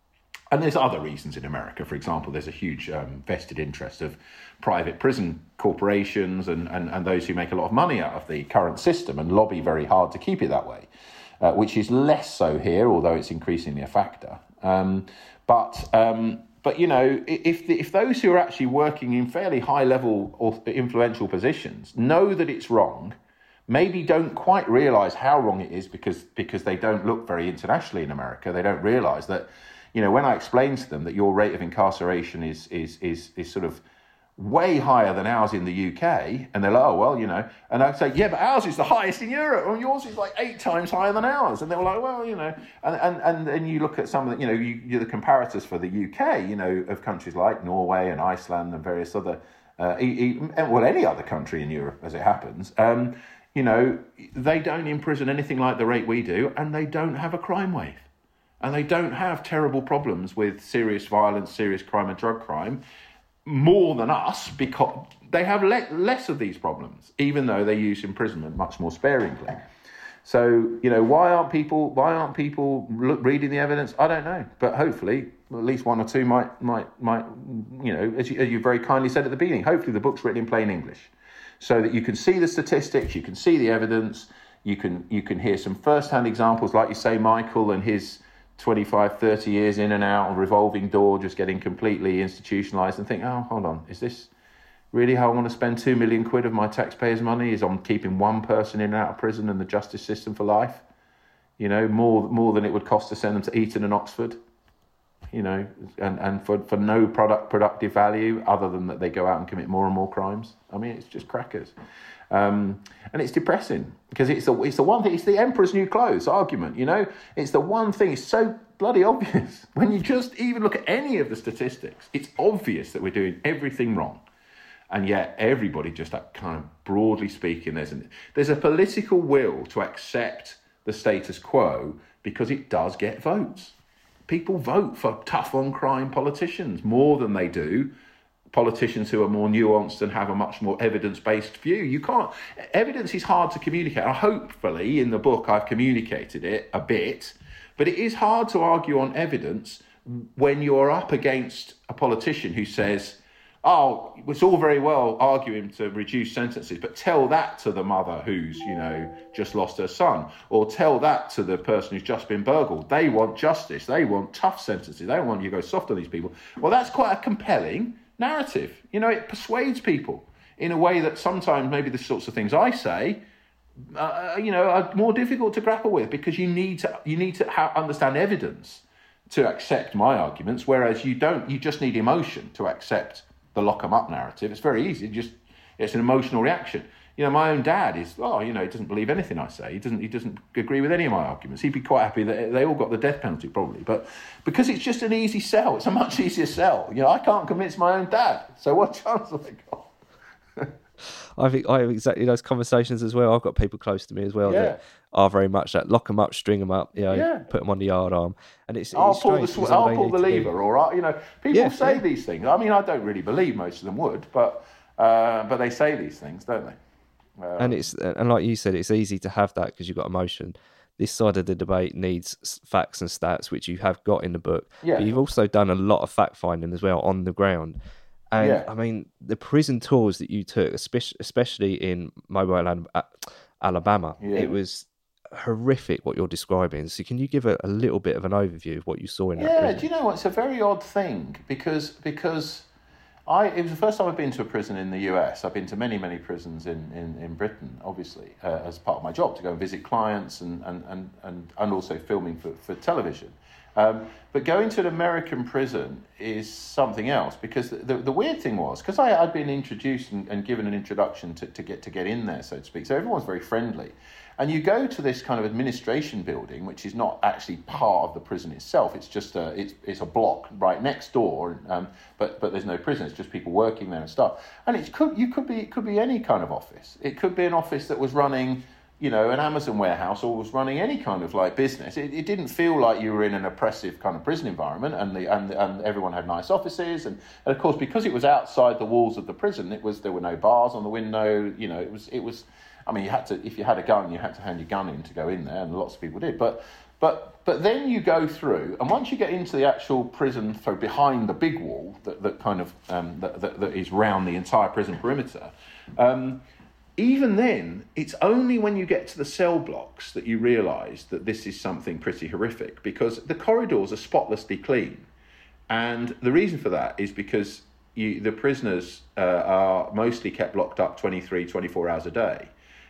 And there's other reasons in America. For example, there's a huge um, vested interest of private prison corporations and, and, and those who make a lot of money out of the current system and lobby very hard to keep it that way, uh, which is less so here, although it's increasingly a factor. Um, but, um, but you know, if, the, if those who are actually working in fairly high-level or influential positions know that it's wrong, maybe don't quite realise how wrong it is because because they don't look very internationally in America. They don't realise that, you know, when I explain to them that your rate of incarceration is is is is sort of way higher than ours in the U K, and they're like, oh, well, you know, and I'd say, yeah, but ours is the highest in Europe, and yours is like eight times higher than ours. And they were like, well, you know, and and and then you look at some of the, you know, you, you're the comparators for the U K, you know, of countries like Norway and Iceland and various other, uh, well, any other country in Europe, as it happens. Um, you know, they don't imprison anything like the rate we do, and they don't have a crime wave. And they don't have terrible problems with serious violence, serious crime and drug crime, more than us, because they have le- less of these problems, even though they use imprisonment much more sparingly. So, you know, why aren't people why aren't people look, reading the evidence? I don't know, but hopefully at least one or two might might might you know, as you, as you very kindly said at the beginning, hopefully the book's written in plain English, so that you can see the statistics, you can see the evidence, you can you can hear some first-hand examples, like you say, Michael and his twenty-five, thirty years in and out, a revolving door, just getting completely institutionalised, and think, oh, hold on, is this really how I want to spend two million quid of my taxpayers' money, is on keeping one person in and out of prison and the justice system for life? You know, more more than it would cost to send them to Eton and Oxford. you know, and, and for, for no product productive value other than that they go out and commit more and more crimes. I mean, it's just crackers. Um, and it's depressing because it's the, it's the one thing, it's the emperor's new clothes argument, you know, it's the one thing, it's so bloody obvious. When you just even look at any of the statistics, it's obvious that we're doing everything wrong. And yet everybody just like, kind of broadly speaking, there's, an, there's a political will to accept the status quo because it does get votes. People vote for tough on crime politicians more than they do politicians who are more nuanced and have a much more evidence-based view. You can't, evidence is hard to communicate. Hopefully in the book I've communicated it a bit, but it is hard to argue on evidence when you're up against a politician who says, oh, it's all very well arguing to reduce sentences, but tell that to the mother who's, you know, just lost her son, or tell that to the person who's just been burgled. They want justice. They want tough sentences. They don't want you to go soft on these people. Well, that's quite a compelling narrative. You know, it persuades people in a way that sometimes maybe the sorts of things I say, uh, you know, are more difficult to grapple with because you need to you need to ha- understand evidence to accept my arguments, whereas you don't. You just need emotion to accept the lock 'em up narrative. It's very easy. Just it's an emotional reaction. You know, my own dad is, oh, you know, he doesn't believe anything I say. He doesn't he doesn't agree with any of my arguments. He'd be quite happy that they all got the death penalty, probably. But because it's just an easy sell, it's a much easier sell. You know, I can't convince my own dad. So what chance have I got? I think I have exactly those conversations as well. I've got people close to me as well yeah. that are very much that lock them up, string them up, you know, yeah. put them on the yard arm, and it's. I'll it's pull the strange, sw- I'll pull the lever, do. or I, you know, people yeah, say yeah. these things. I mean, I don't really believe most of them would, but uh, but they say these things, don't they? Um, and it's and like you said, it's easy to have that because you've got emotion. This side of the debate needs facts and stats, which you have got in the book. Yeah. But you've also done a lot of fact finding as well on the ground. And yeah. I mean, the prison tours that you took, especially in Mobile, Alabama, yeah. it was horrific what you're describing. So can you give a, a little bit of an overview of what you saw in that yeah, prison? do you know what? It's a very odd thing because because I it was the first time I've been to a prison in the U S. I've been to many, many prisons in, in, in Britain, obviously, uh, as part of my job, to go and visit clients and, and, and, and, and also filming for, for television. Um, but going to an American prison is something else because the, the, the weird thing was, because I'd been introduced and, and given an introduction to, to get to get in there, so to speak, so everyone's very friendly. And you go to this kind of administration building, which is not actually part of the prison itself. It's just a, it's, it's a block right next door, um, but but there's no prison. It's just people working there and stuff. And it could you could be it could be any kind of office. It could be an office that was running, you know, an Amazon warehouse or was running any kind of like business. It, it didn't feel like you were in an oppressive kind of prison environment, and the and and everyone had nice offices, and, and of course because it was outside the walls of the prison, it was there were no bars on the window. You know, it was it was. I mean, you had to if you had a gun, you had to hand your gun in to go in there, and lots of people did. But but but then you go through, and once you get into the actual prison, so behind the big wall that that kind of um, that, that that is round the entire prison perimeter. Um, Even then, it's only when you get to the cell blocks that you realise that this is something pretty horrific, because the corridors are spotlessly clean. And the reason for that is because you, the prisoners uh, are mostly kept locked up twenty-three, twenty-four hours a day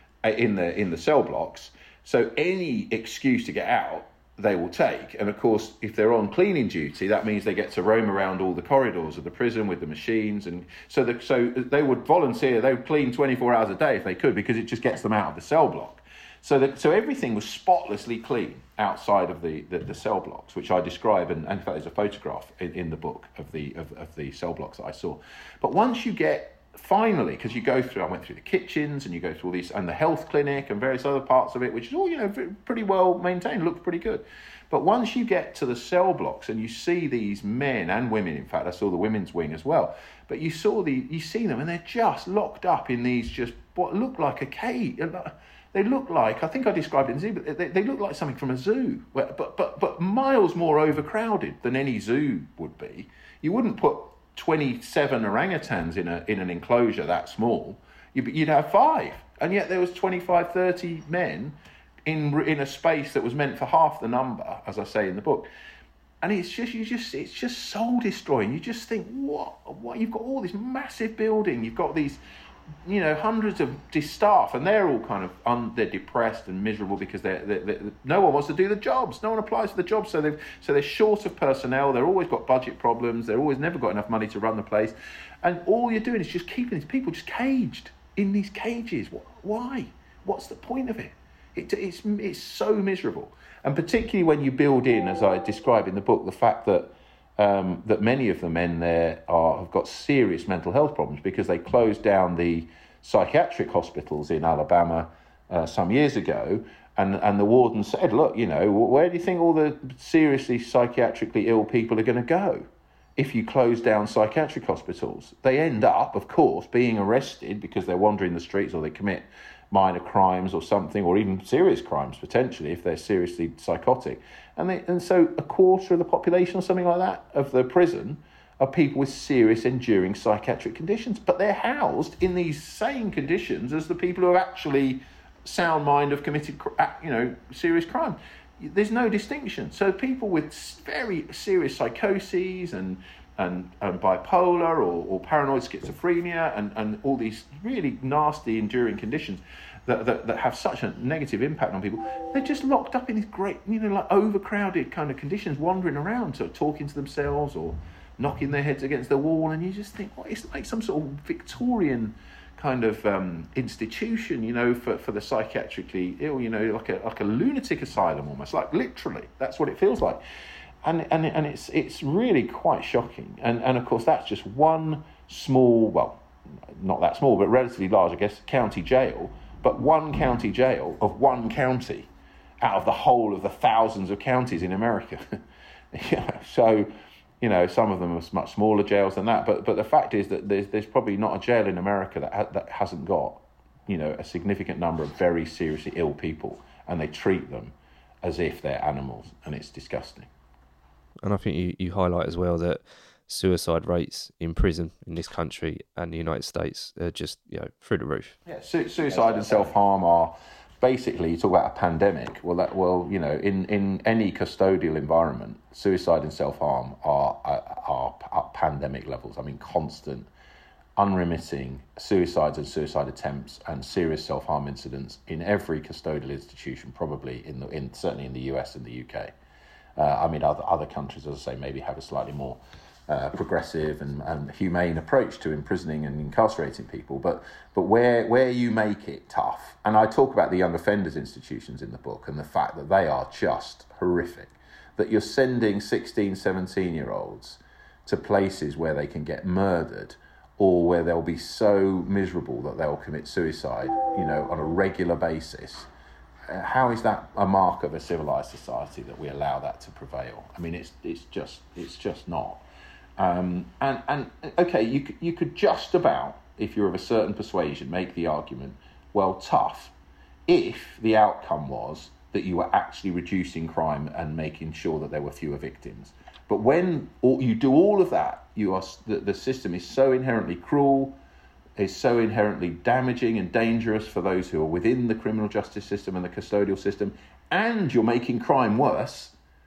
in the in the cell blocks. So any excuse to get out, they will take. And of course, if they're on cleaning duty, that means they get to roam around all the corridors of the prison with the machines. And so the, so they would volunteer, they would clean twenty-four hours a day if they could, because it just gets them out of the cell block. So that, so everything was spotlessly clean outside of the, the, the cell blocks, which I describe, and, and in fact there's a photograph in, in the book of the of, of the cell blocks that I saw. But once you get, finally, because you go through, I went through the kitchens and you go through all these, and the health clinic and various other parts of it, which is all, you know, pretty well maintained, looks pretty good. But once you get to the cell blocks and you see these men and women, in fact, I saw the women's wing as well, but you saw the, you see them and they're just locked up in these just what look like a cage. They look like, I think I described it in zoo, but they, they look like something from a zoo, but but but miles more overcrowded than any zoo would be. You wouldn't put twenty-seven orangutans in a in an enclosure that small. You'd, you'd have five, and yet there was twenty-five, thirty men in in a space that was meant for half the number, as I say in the book. And it's just you just it's just soul destroying. You just think, what what you've got all this massive building, you've got these you know, hundreds of staff, and they're all kind of un, they're depressed and miserable because they're, they're, they're no one wants to do the jobs. No one applies for the jobs, so they've so they're short of personnel. They're always got budget problems. They're always never got enough money to run the place, and all you're doing is just keeping these people just caged in these cages. Why? What's the point of it? It it's it's so miserable, and particularly when you build in, as I describe in the book, the fact that. Um, that many of the men there are have got serious mental health problems because they closed down the psychiatric hospitals in Alabama uh, some years ago, and, and the warden said, look, you know, where do you think all the seriously psychiatrically ill people are going to go if you close down psychiatric hospitals? They end up, of course, being arrested because they're wandering the streets or they commit minor crimes or something, or even serious crimes potentially if they're seriously psychotic. And they, and so a quarter of the population or something like that of the prison are people with serious enduring psychiatric conditions, but they're housed in these same conditions as the people who have actually sound mind have committed, you know, serious crime. There's no distinction. So people with very serious psychoses and and, and bipolar or, or paranoid schizophrenia and, and all these really nasty enduring conditions that, that that have such a negative impact on people, they're just locked up in these great, you know, like overcrowded kind of conditions, wandering around, sort of talking to themselves or knocking their heads against the wall, and you just think, well, it's like some sort of Victorian kind of um, institution, you know, for, for the psychiatrically ill, you know, like a like a lunatic asylum almost, like literally, that's what it feels like. And and and it's it's really quite shocking. And and of course that's just one small, well, not that small, but relatively large, I guess, county jail, but one county jail of one county out of the whole of the thousands of counties in America. Yeah, so, you know, some of them are much smaller jails than that, but but the fact is that there's there's probably not a jail in America that ha- that hasn't got, you know, a significant number of very seriously ill people, and they treat them as if they're animals, and it's disgusting. And I think you, you highlight as well that suicide rates in prison in this country and the United States are just, you know, through the roof. Yeah, su- suicide and self-harm are basically, you talk about a pandemic. Well, that well, you know, in, in any custodial environment, suicide and self-harm are, are are at pandemic levels. I mean, constant, unremitting suicides and suicide attempts and serious self-harm incidents in every custodial institution, probably in the in certainly in the U S and the U K. Uh, I mean, other other countries, as I say, maybe have a slightly more uh, progressive and, and humane approach to imprisoning and incarcerating people. But but where where you make it tough, and I talk about the young offenders institutions in the book and the fact that they are just horrific, that you're sending sixteen, seventeen-year-olds to places where they can get murdered or where they'll be so miserable that they'll commit suicide, you know, on a regular basis. How is that a mark of a civilized society that we allow that to prevail? I mean, it's it's just it's just not. Um, and and okay, you could, you could just about, if you're of a certain persuasion, make the argument, well, tough, if the outcome was that you were actually reducing crime and making sure that there were fewer victims. But when all, you do all of that, you are the, the system is so inherently cruel, is so inherently damaging and dangerous for those who are within the criminal justice system and the custodial system, and you're making crime worse,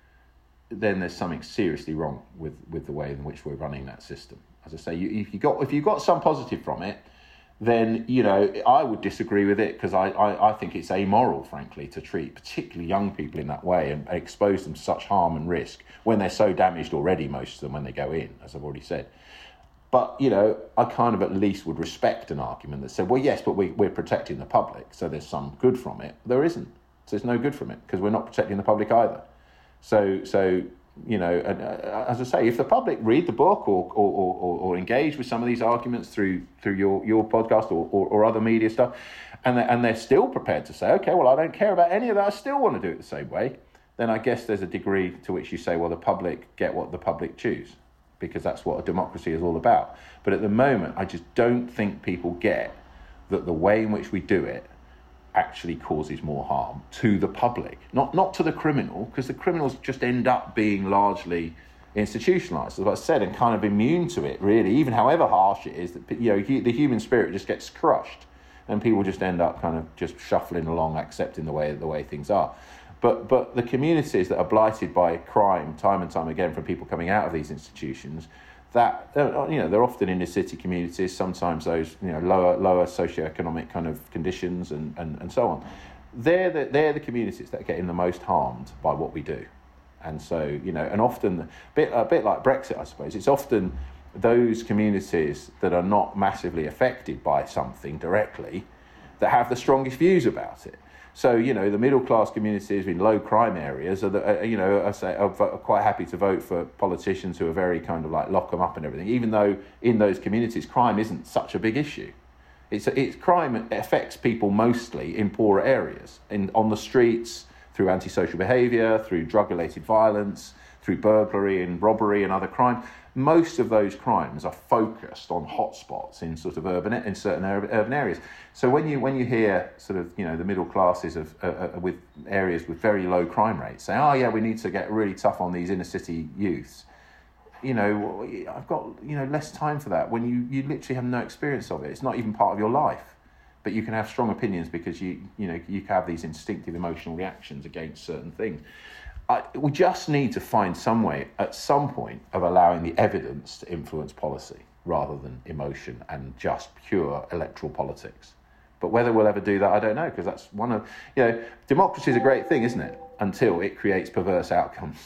then there's something seriously wrong with, with the way in which we're running that system. As I say, you, if you got if you got some positive from it, then, you know, I would disagree with it because I, I, I think it's amoral, frankly, to treat particularly young people in that way and expose them to such harm and risk when they're so damaged already, most of them, when they go in, as I've already said. But, you know, I kind of at least would respect an argument that said, well, yes, but we, we're protecting the public, so there's some good from it. There isn't. So there's no good from it because we're not protecting the public either. So, so you know, and, uh, as I say, if the public read the book or or, or, or engage with some of these arguments through through your, your podcast or, or, or other media stuff, and they're, and they're still prepared to say, okay, well, I don't care about any of that, I still want to do it the same way, then I guess there's a degree to which you say, well, the public get what the public choose, because that's what a democracy is all about. But at the moment, I just don't think people get that the way in which we do it actually causes more harm to the public, not not to the criminal, because the criminals just end up being largely institutionalized, as I said, and kind of immune to it, really, even however harsh it is, that, you know, the human spirit just gets crushed and people just end up kind of just shuffling along, accepting the way the way things are. But but the communities that are blighted by crime time and time again from people coming out of these institutions, that, uh, you know, they're often inner city communities, sometimes those, you know, lower lower socioeconomic kind of conditions and, and, and so on. They're the, they're the communities that are getting the most harmed by what we do. And so, you know, and often, a bit, a bit like Brexit, I suppose, it's often those communities that are not massively affected by something directly that have the strongest views about it. So, you know, the middle-class communities in low crime areas are, the, uh, you know, I say, are, are quite happy to vote for politicians who are very kind of like lock them up and everything, even though in those communities crime isn't such a big issue. It's, it's crime affects people mostly in poorer areas, in on the streets, through antisocial behaviour, through drug-related violence, through burglary and robbery and other crime. Most of those crimes are focused on hotspots in sort of urban, in certain urban areas. So when you when you hear sort of, you know, the middle classes of uh, uh, with areas with very low crime rates say, oh yeah, we need to get really tough on these inner city youths, you know, I've got, you know, less time for that when you, you literally have no experience of it. It's not even part of your life, but you can have strong opinions because you you know you have these instinctive emotional reactions against certain things. I, we just need to find some way at some point of allowing the evidence to influence policy rather than emotion and just pure electoral politics. But whether we'll ever do that, I don't know, because that's one of, you know, democracy is a great thing, isn't it? Until it creates perverse outcomes.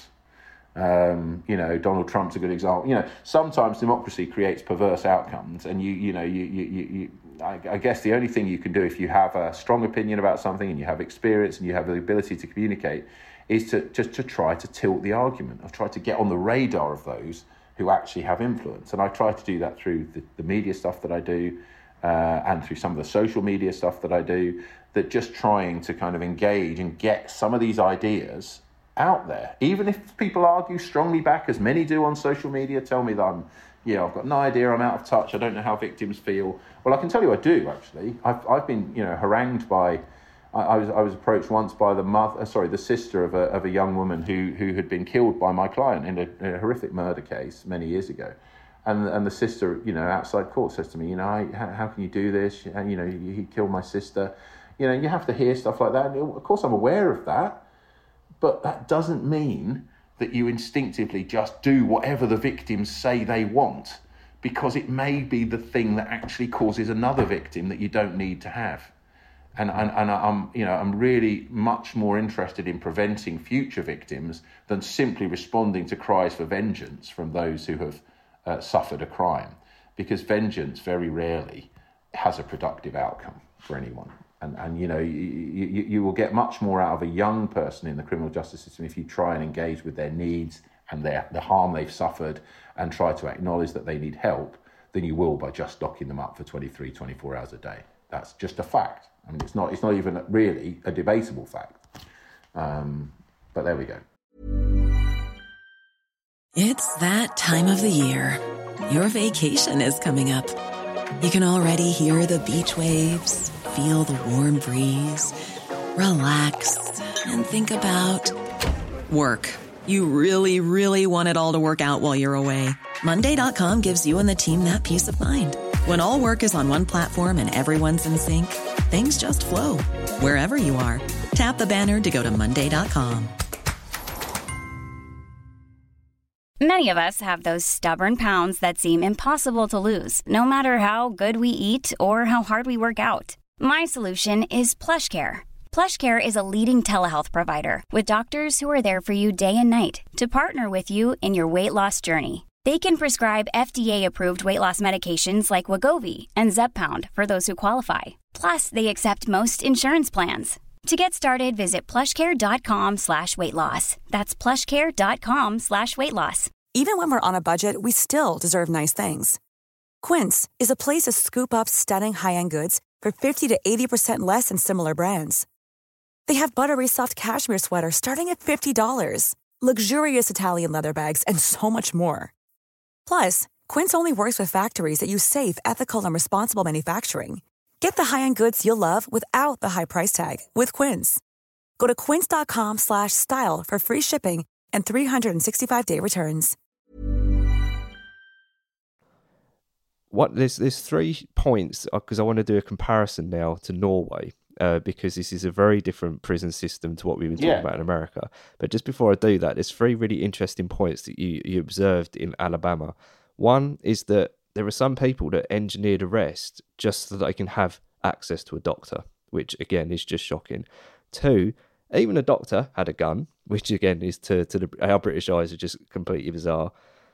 Um, you know, Donald Trump's a good example. You know, sometimes democracy creates perverse outcomes, and you, you know, you, you, you, you I, I guess the only thing you can do if you have a strong opinion about something and you have experience and you have the ability to communicate is to just to try to tilt the argument. I've tried to get on the radar of those who actually have influence. And I try to do that through the, the media stuff that I do uh, and through some of the social media stuff that I do, that just trying to kind of engage and get some of these ideas out there. Even if people argue strongly back, as many do on social media, tell me that I'm, yeah, I've got no idea, I'm out of touch, I don't know how victims feel. Well, I can tell you I do, actually. I've, I've been, you know, harangued by... I was I was approached once by the mother, sorry, the sister of a of a young woman who who had been killed by my client in a, in a horrific murder case many years ago, and and the sister, you know, outside court says to me, you know, I, how, how can you do this? And, you know, he, he killed my sister. You know, you have to hear stuff like that. And of course, I'm aware of that, but that doesn't mean that you instinctively just do whatever the victims say they want, because it may be the thing that actually causes another victim that you don't need to have. And, and and I'm you know I'm really much more interested in preventing future victims than simply responding to cries for vengeance from those who have uh, suffered a crime, because vengeance very rarely has a productive outcome for anyone. And and you know you, you you will get much more out of a young person in the criminal justice system if you try and engage with their needs and their the harm they've suffered and try to acknowledge that they need help than you will by just locking them up for twenty-three, twenty-four hours a day. That's just a fact. I mean, it's not it's not even really a debatable fact. Um, but there we go. It's that time of the year. Your vacation is coming up. You can already hear the beach waves, feel the warm breeze, relax, and think about work. You really, really want it all to work out while you're away. Monday dot com gives you and the team that peace of mind. When all work is on one platform and everyone's in sync, things just flow. Wherever you are, tap the banner to go to Monday dot com. Many of us have those stubborn pounds that seem impossible to lose, no matter how good we eat or how hard we work out. My solution is PlushCare. PlushCare is a leading telehealth provider with doctors who are there for you day and night to partner with you in your weight loss journey. They can prescribe F D A-approved weight loss medications like Wegovy and Zepbound for those who qualify. Plus, they accept most insurance plans. To get started, visit plushcare.com slash weight loss. That's plushcare.com slash weight loss. Even when we're on a budget, we still deserve nice things. Quince is a place to scoop up stunning high-end goods for fifty to eighty percent less than similar brands. They have buttery soft cashmere sweaters starting at fifty dollars, luxurious Italian leather bags, and so much more. Plus, Quince only works with factories that use safe, ethical, and responsible manufacturing. Get the high-end goods you'll love without the high price tag with Quince. Go to quince.com slash style for free shipping and three sixty-five day returns. What there's there's three points, because I want to do a comparison now to Norway, uh, because this is a very different prison system to what we've been talking Yeah. about in America. But just before I do that, there's three really interesting points that you, you observed in Alabama. One is that there are some people that engineered arrest just so that they can have access to a doctor, which again is just shocking. Two, even a doctor had a gun, which again is to, to the, our British eyes are just completely bizarre.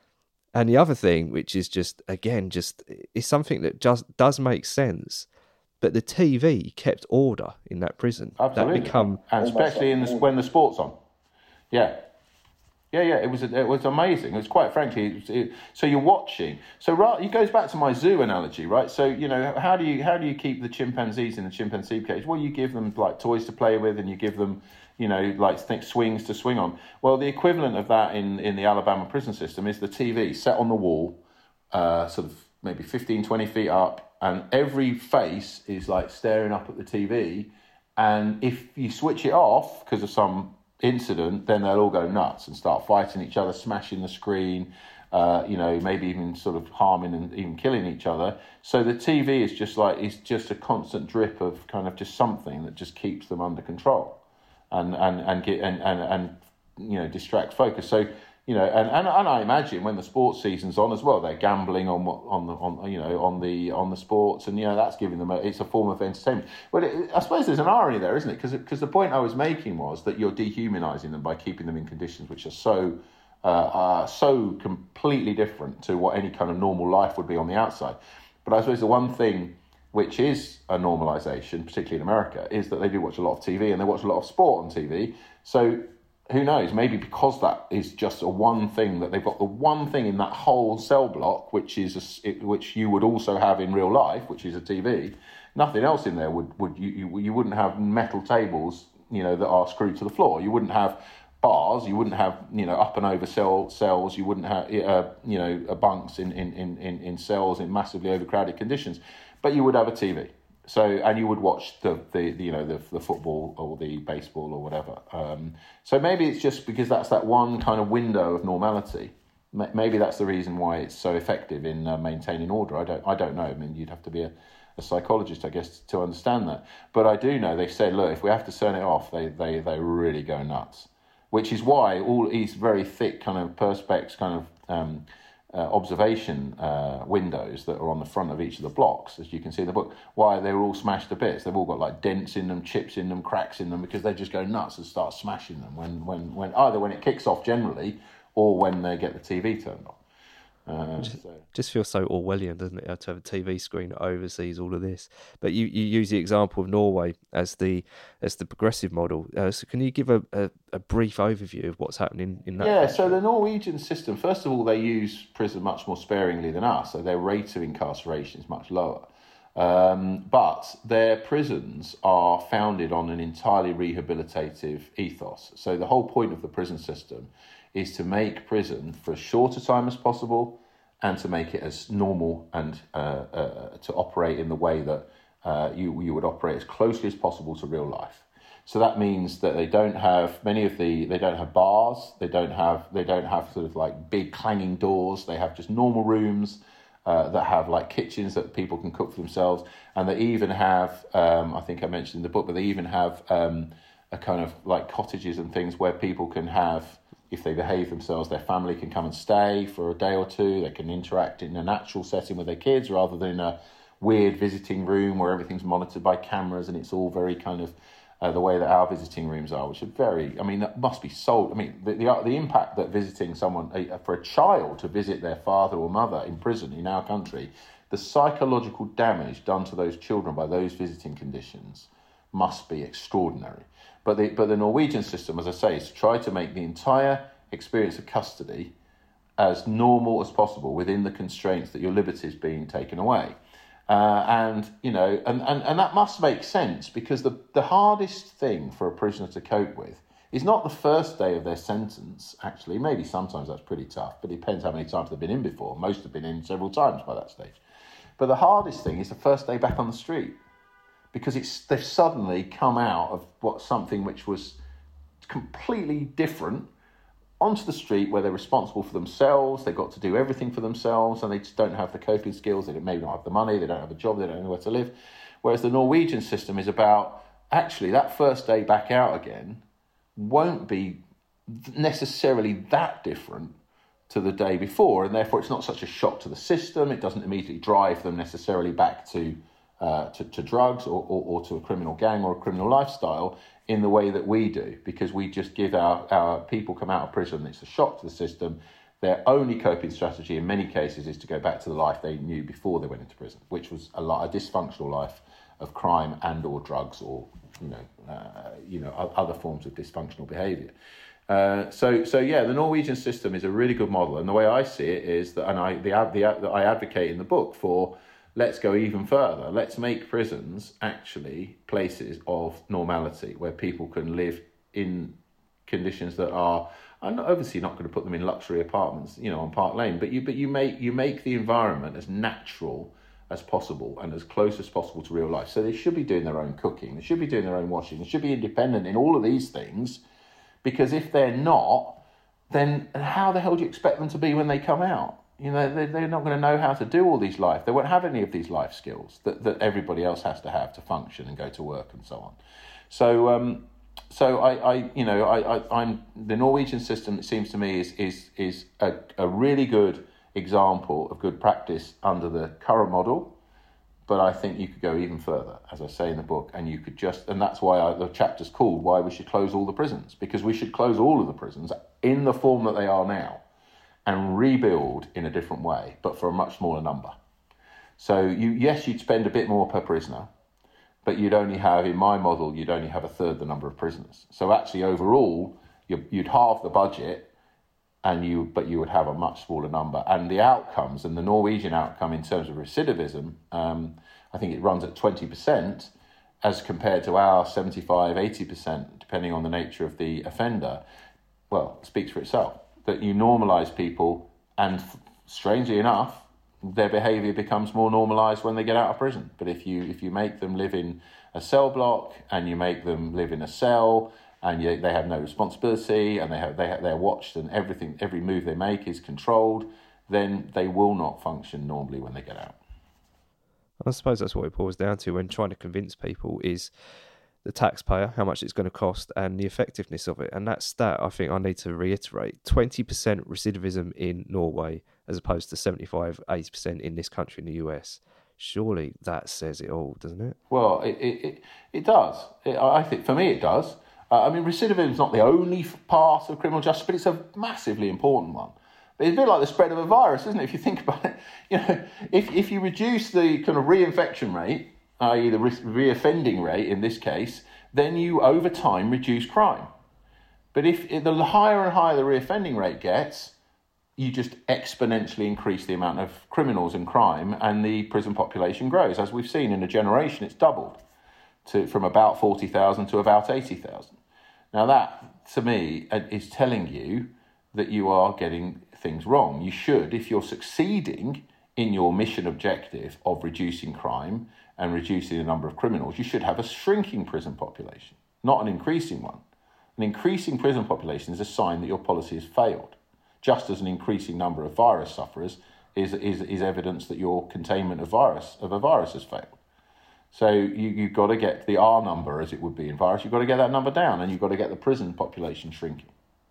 And the other thing, which is just, again, just is something that just does make sense. But the T V kept order in that prison. Absolutely. That become... And especially in the, when the sport's on. Yeah. Yeah, yeah, it was it was amazing. It was quite frankly, it was, it, so you're watching. So right, it goes back to my zoo analogy, right? So you know, how do you how do you keep the chimpanzees in the chimpanzee cage? Well, you give them like toys to play with, and you give them, you know, like think swings to swing on. Well, the equivalent of that in, in the Alabama prison system is the T V set on the wall, uh, sort of maybe fifteen, twenty feet up, and every face is like staring up at the T V. And if you switch it off because of some incident, then they'll all go nuts and start fighting each other, smashing the screen, uh, you know, maybe even sort of harming and even killing each other. So the T V is just like, it's just a constant drip of kind of just something that just keeps them under control and and and get and and, and you know, distract focus. So you know, and, and and I imagine when the sports season's on as well, they're gambling on what on the on you know on the on the sports, and you know that's giving them a, it's a form of entertainment. But it, I suppose there's an irony there, isn't it? Because because the point I was making was that you're dehumanising them by keeping them in conditions which are so uh, uh, so completely different to what any kind of normal life would be on the outside. But I suppose the one thing which is a normalisation, particularly in America, is that they do watch a lot of T V and they watch a lot of sport on T V. So who knows, maybe because that is just a one thing, that they've got the one thing in that whole cell block, which is a, which you would also have in real life, which is a T V. Nothing else in there would, would you, you, you wouldn't have metal tables, you know, that are screwed to the floor. You wouldn't have bars, you wouldn't have, you know, up and over cell, cells, you wouldn't have, uh, you know, bunks in, in, in, in cells in massively overcrowded conditions, but you would have a T V. So, and you would watch the, the, the you know, the, the football or the baseball or whatever. Um, so maybe it's just because that's that one kind of window of normality. Maybe that's the reason why it's so effective in uh, maintaining order. I don't, I don't know. I mean, you'd have to be a, a psychologist, I guess, to understand that. But I do know they say, look, if we have to turn it off, they, they, they really go nuts. Which is why all these very thick kind of perspex kind of um, Uh, observation uh, windows that are on the front of each of the blocks, as you can see in the book, why they're all smashed to bits. They've all got like dents in them, chips in them, cracks in them, because they just go nuts and start smashing them when, when, when either when it kicks off generally or when they get the T V turned on. Uh, just, so. just feels so Orwellian, doesn't it, to have a T V screen that oversees all of this? But you, you use the example of Norway as the as the progressive model. Uh, so can you give a, a, a brief overview of what's happening in that? Yeah, country? so the Norwegian system, first of all, they use prison much more sparingly than us, so their rate of incarceration is much lower. Um, but their prisons are founded on an entirely rehabilitative ethos. So the whole point of the prison system is to make prison for as short a time as possible and to make it as normal and uh, uh, to operate in the way that uh, you, you would operate as closely as possible to real life. So that means that they don't have many of the, they don't have bars, they don't have, they don't have sort of like big clanging doors, they have just normal rooms uh, that have like kitchens that people can cook for themselves. And they even have, um, I think I mentioned in the book, but they even have um, a kind of like cottages and things where people can have, if they behave themselves, their family can come and stay for a day or two. They can interact in a natural setting with their kids rather than in a weird visiting room where everything's monitored by cameras and it's all very kind of uh, the way that our visiting rooms are, which are very, I mean, that must be sold. I mean, the the, the impact that visiting someone, uh, for a child to visit their father or mother in prison in our country, the psychological damage done to those children by those visiting conditions must be extraordinary. But the, but the Norwegian system, as I say, is to try to make the entire experience of custody as normal as possible within the constraints that your liberty is being taken away. Uh, and, you know, and, and, and that must make sense because the, the hardest thing for a prisoner to cope with is not the first day of their sentence, actually. Maybe sometimes that's pretty tough, but it depends how many times they've been in before. Most have been in several times by that stage. But the hardest thing is the first day back on the street. Because it's they've suddenly come out of what something which was completely different onto the street where they're responsible for themselves, they've got to do everything for themselves, and they just don't have the coping skills, they maybe not have the money, they don't have a job, they don't know where to live. Whereas the Norwegian system is about, actually, that first day back out again won't be necessarily that different to the day before, and therefore it's not such a shock to the system. It doesn't immediately drive them necessarily back to uh, to, to drugs or, or, or to a criminal gang or a criminal lifestyle in the way that we do, because we just give our, our people come out of prison, it's a shock to the system. Their only coping strategy in many cases is to go back to the life they knew before they went into prison, which was a, lot, a dysfunctional life of crime and or drugs or you know uh, you know other forms of dysfunctional behaviour. Uh, so so yeah, the Norwegian system is a really good model, and the way I see it is that, and I the, the I advocate in the book for, let's go even further. Let's make prisons actually places of normality where people can live in conditions that are. I'm obviously not going to put them in luxury apartments, you know, on Park Lane, but you but you make you make the environment as natural as possible and as close as possible to real life. So they should be doing their own cooking, they should be doing their own washing, they should be independent in all of these things, because if they're not, then how the hell do you expect them to be when they come out? You know, they, they're not going to know how to do all these life. They won't have any of these life skills that, that everybody else has to have to function and go to work and so on. So, um, so I, I, you know, I, I, I'm the Norwegian system. It seems to me is is is a, a really good example of good practice under the current model. But I think you could go even further, as I say in the book, and you could just, and that's why I, the chapter's called "Why We Should Close All the Prisons," because we should close all of the prisons in the form that they are now, and rebuild in a different way, but for a much smaller number. So you, yes, you'd spend a bit more per prisoner, but you'd only have, in my model, you'd only have a third the number of prisoners. So actually, overall, you, you'd halve the budget, and you, but you would have a much smaller number. And the outcomes, and the Norwegian outcome in terms of recidivism, um, I think it runs at twenty percent, as compared to our seventy-five, eighty percent, depending on the nature of the offender. Well, it speaks for itself. That you normalise people, and strangely enough, their behaviour becomes more normalised when they get out of prison. But if you if you make them live in a cell block, and you make them live in a cell, and you, they have no responsibility, and they have they have, they're watched, and everything every move they make is controlled, then they will not function normally when they get out. I suppose that's what it boils down to when trying to convince people is the taxpayer, how much it's going to cost, and the effectiveness of it. And that stat, I think I need to reiterate, twenty percent recidivism in Norway as opposed to seventy-five, eighty percent in this country in the U S. Surely that says it all, doesn't it? Well, it it, it does. It, I think, for me, it does. Uh, I mean, recidivism is not the only part of criminal justice, but it's a massively important one. But it's a bit like the spread of a virus, isn't it? If you think about it, you know, if, if you reduce the kind of reinfection rate, that is the reoffending rate in this case, then you over time reduce crime. But if, if the higher and higher the reoffending rate gets, you just exponentially increase the amount of criminals and crime, and the prison population grows. As we've seen in a generation, it's doubled to from about forty thousand to about eighty thousand. Now that, to me, is telling you that you are getting things wrong. You should, if you're succeeding in your mission objective of reducing crime and reducing the number of criminals, you should have a shrinking prison population, not an increasing one. An increasing prison population is a sign that your policy has failed, just as an increasing number of virus sufferers is is, is evidence that your containment of virus of a virus has failed. So you, you've got to get the R number, as it would be in virus, you've got to get that number down, and you've got to get the prison population shrinking.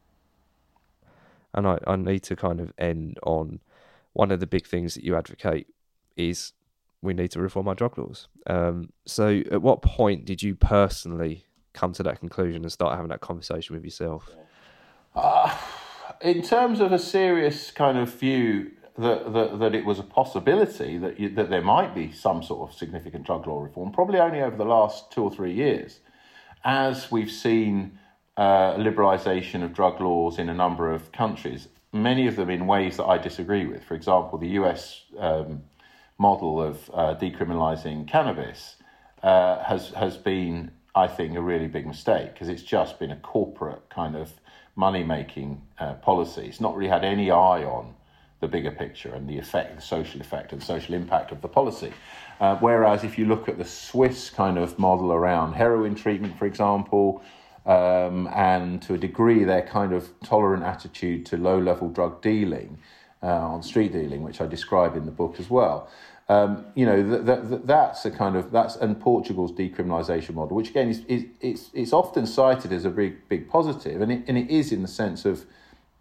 And I, I need to kind of end on one of the big things that you advocate is we need to reform our drug laws. Um, so at what point did you personally come to that conclusion and start having that conversation with yourself? Uh, in terms of a serious kind of view that that, that it was a possibility that you, that there might be some sort of significant drug law reform, probably only over the last two or three years, as we've seen uh, liberalisation of drug laws in a number of countries, many of them in ways that I disagree with. For example, the U S um, model of uh, decriminalising cannabis uh, has has been, I think, a really big mistake, because it's just been a corporate kind of money-making uh, policy. It's not really had any eye on the bigger picture and the effect, the social effect and social impact of the policy. Uh, whereas if you look at the Swiss kind of model around heroin treatment, for example, um, and to a degree their kind of tolerant attitude to low-level drug dealing, uh, on street dealing, which I describe in the book as well, Um, you know, that, that, that's a kind of, that's, and Portugal's decriminalisation model, which again is, is it's it's often cited as a big, big positive, and it, and it is in the sense of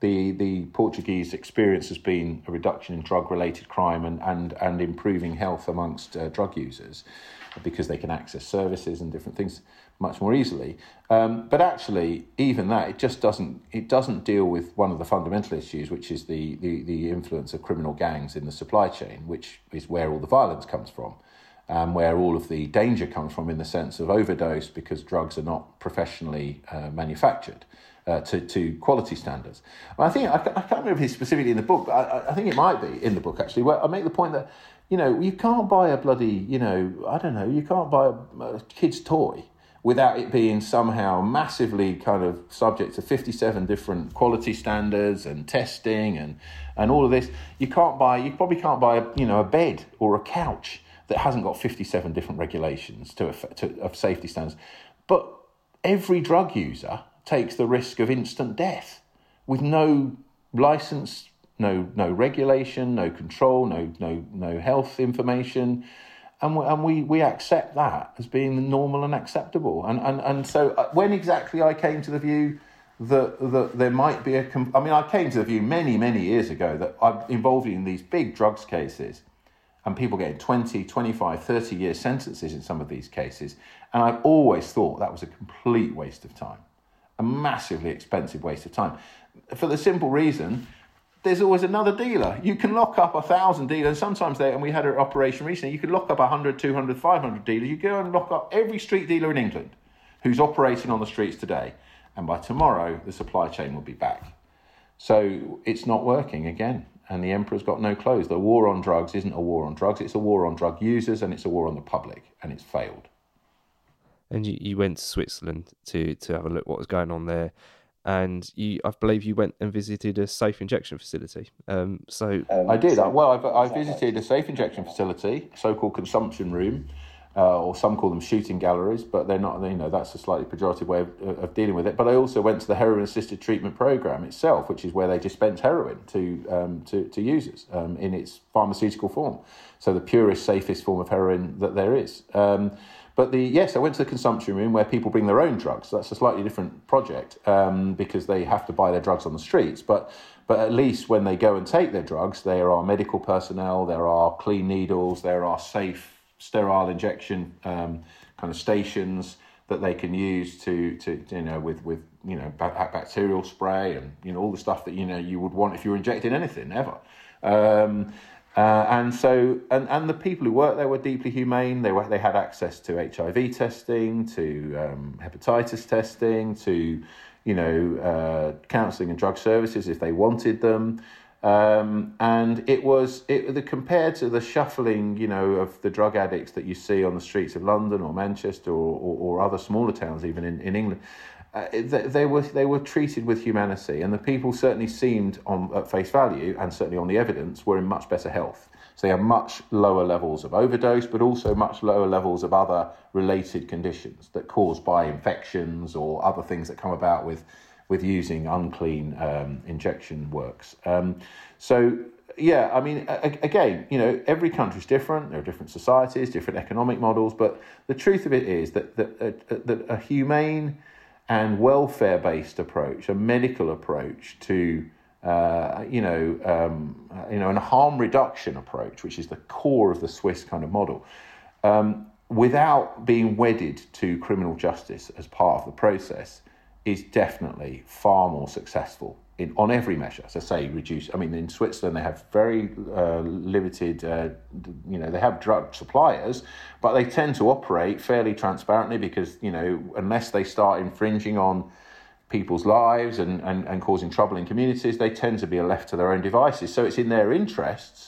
the the Portuguese experience has been a reduction in drug-related crime and and, and improving health amongst uh, drug users, because they can access services and different things much more easily. Um, but actually, even that, it just doesn't it doesn't deal with one of the fundamental issues, which is the, the, the influence of criminal gangs in the supply chain, which is where all the violence comes from, and where all of the danger comes from, in the sense of overdose, because drugs are not professionally uh, manufactured uh, to, to quality standards. I think, I, I can't remember if it's specifically in the book, but I, I think it might be in the book, actually, where I make the point that, you know, you can't buy a bloody, you know, I don't know, you can't buy a, a kid's toy without it being somehow massively kind of subject to fifty-seven different quality standards and testing and, and all of this. You can't buy, you probably can't buy, a, you know, a bed or a couch that hasn't got fifty-seven different regulations to, to of safety standards. But every drug user takes the risk of instant death with no license, no no regulation, no control, no no no health information. And we, and we, we accept that as being normal and acceptable. And and, and so when exactly I came to the view that, that there might be a... I mean, I came to the view many, many years ago that I'm involved in these big drugs cases and people getting twenty, twenty-five, thirty year sentences in some of these cases. And I've always thought that was a complete waste of time, a massively expensive waste of time, for the simple reason... there's always another dealer. You can lock up a thousand dealers. Sometimes they, and we had an operation recently, you could lock up one hundred, two hundred, five hundred dealers. You go and lock up every street dealer in England who's operating on the streets today. And by tomorrow, the supply chain will be back. So it's not working again. And the emperor's got no clothes. The war on drugs isn't a war on drugs. It's a war on drug users, and it's a war on the public. And it's failed. And you, you went to Switzerland to, to have a look what was going on there. And you, I believe you went and visited a safe injection facility. Um, so um, I did. Well, I've, I visited a safe injection facility, so-called consumption room, uh, or some call them shooting galleries, but they're not. You know, that's a slightly pejorative way of, of dealing with it. But I also went to the heroin-assisted treatment program itself, which is where they dispense heroin to um, to, to users um, in its pharmaceutical form. So the purest, safest form of heroin that there is. Um, But the yes, I went to the consumption room where people bring their own drugs. That's a slightly different project um, because they have to buy their drugs on the streets. But but at least when they go and take their drugs, there are medical personnel, there are clean needles, there are safe, sterile injection um, kind of stations that they can use to to you know with with you know bacterial spray and you know all the stuff that you know you would want if you were injecting anything ever. Um, Uh, and so, and, and the people who worked there were deeply humane. They were, they had access to H I V testing, to um, hepatitis testing, to, you know, uh, counselling and drug services if they wanted them. Um, and it was, it the, compared to the shuffling, you know, of the drug addicts that you see on the streets of London or Manchester or, or, or other smaller towns, even in, in England, uh, they, they were they were treated with humanity, and the people certainly seemed, on at face value, and certainly on the evidence, were in much better health. So they have much lower levels of overdose, but also much lower levels of other related conditions that caused by infections or other things that come about with with using unclean um, injection works. Um, so, yeah, I mean, a- again, you know, every country's different. There are different societies, different economic models. But the truth of it is that, that, that, that a humane and welfare-based approach, a medical approach to, uh, you know, um, you know, and a harm reduction approach, which is the core of the Swiss kind of model, um, without being wedded to criminal justice as part of the process, is definitely far more successful in on every measure. So say reduce, I mean, in Switzerland, they have very uh, limited, uh, you know, they have drug suppliers, but they tend to operate fairly transparently because, you know, unless they start infringing on people's lives and, and, and causing trouble in communities, they tend to be left to their own devices. So it's in their interests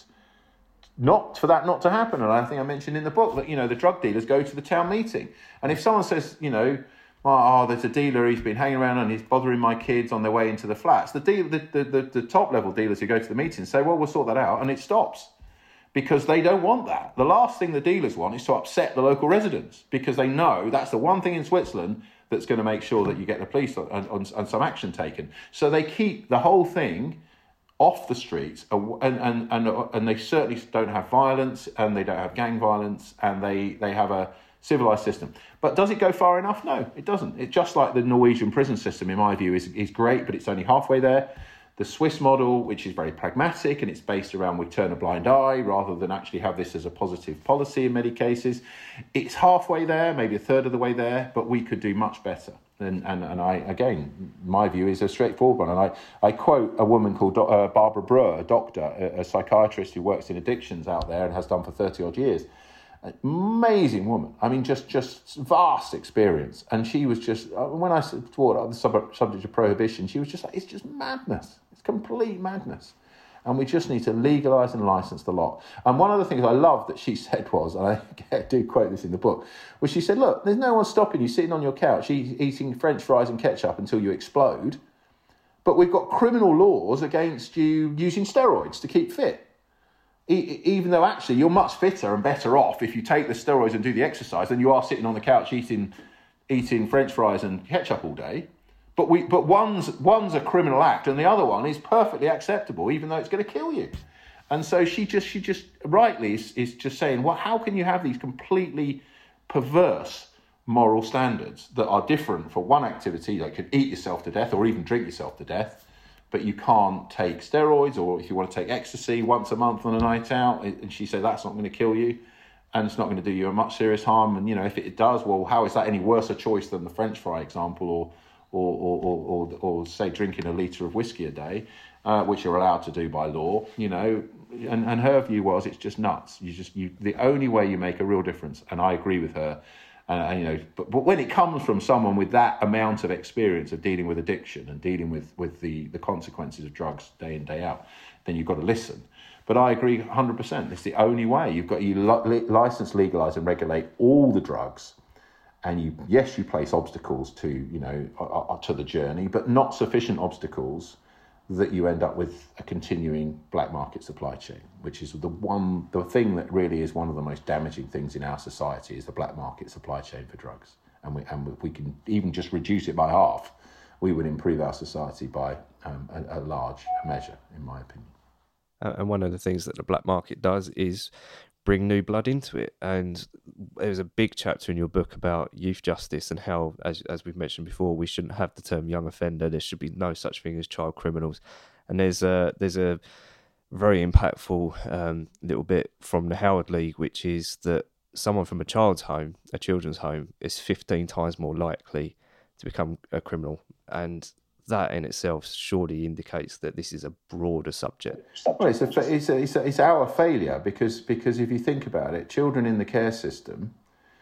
not for that not to happen. And I think I mentioned in the book that, you know, the drug dealers go to the town meeting. And if someone says, you know, oh, there's a dealer, he's been hanging around and he's bothering my kids on their way into the flats. The deal, the, the, the, the top level dealers who go to the meetings say, well, we'll sort that out, and it stops because they don't want that. The last thing the dealers want is to upset the local residents because they know that's the one thing in Switzerland that's going to make sure that you get the police on, on, on some action taken. So they keep the whole thing off the streets, and, and, and, and they certainly don't have violence, and they don't have gang violence, and they, they have a civilized system. But does it go far enough? No, it doesn't. It's just like the Norwegian prison system, in my view, is is great, but it's only halfway there. The Swiss model, which is very pragmatic and it's based around we turn a blind eye rather than actually have this as a positive policy in many cases, it's halfway there, maybe a third of the way there, but we could do much better. And and, and I, again, my view is a straightforward one. And I, I quote a woman called uh, Barbara Brewer, a doctor, a, a psychiatrist who works in addictions out there and has done for thirty odd years. Amazing woman. I mean, just just vast experience. And she was just, when I brought up the sub- subject of prohibition, she was just like, it's just madness. It's complete madness. And we just need to legalise and licence the lot. And one of the things I love that she said was, and I do quote this in the book, was she said, look, there's no one stopping you sitting on your couch eating French fries and ketchup until you explode. But we've got criminal laws against you using steroids to keep fit. Even though actually you're much fitter and better off if you take the steroids and do the exercise than you are sitting on the couch eating eating French fries and ketchup all day. But we but one's one's a criminal act and the other one is perfectly acceptable, even though it's going to kill you. And so she just she just rightly is, is just saying, well, how can you have these completely perverse moral standards that are different for one activity, like could eat yourself to death or even drink yourself to death, but you can't take steroids, or if you want to take ecstasy once a month on a night out, and she said that's not going to kill you and it's not going to do you a much serious harm. And, you know, if it does, well, how is that any worse a choice than the French fry example, or or or or, or, or say drinking a litre of whiskey a day, uh, which you're allowed to do by law, you know? And, and her view was it's just nuts. You just you the only way you make a real difference, and I agree with her. Uh, you know, but, but when it comes from someone with that amount of experience of dealing with addiction and dealing with, with the, the consequences of drugs day in, day out, then you've got to listen. But I agree one hundred percent. It's the only way. You've got you li- license, legalise and regulate all the drugs. And you, yes, you place obstacles to, you know, uh, to the journey, but not sufficient obstacles that you end up with a continuing black market supply chain, which is the one, the thing that really is one of the most damaging things in our society is the black market supply chain for drugs. And we and if we can even just reduce it by half, we would improve our society by um, a, a large measure, in my opinion. Uh, and one of the things that the black market does is bring new blood into it. And there's a big chapter in your book about youth justice and how, as as we've mentioned before, we shouldn't have the term young offender. There should be no such thing as child criminals. And there's a, there's a very impactful um, little bit from the Howard League, which is that someone from a child's home, a children's home, is fifteen times more likely to become a criminal. And that in itself surely indicates that this is a broader subject. Well, it's, a, it's, a, it's, a, it's our failure because because if you think about it, children in the care system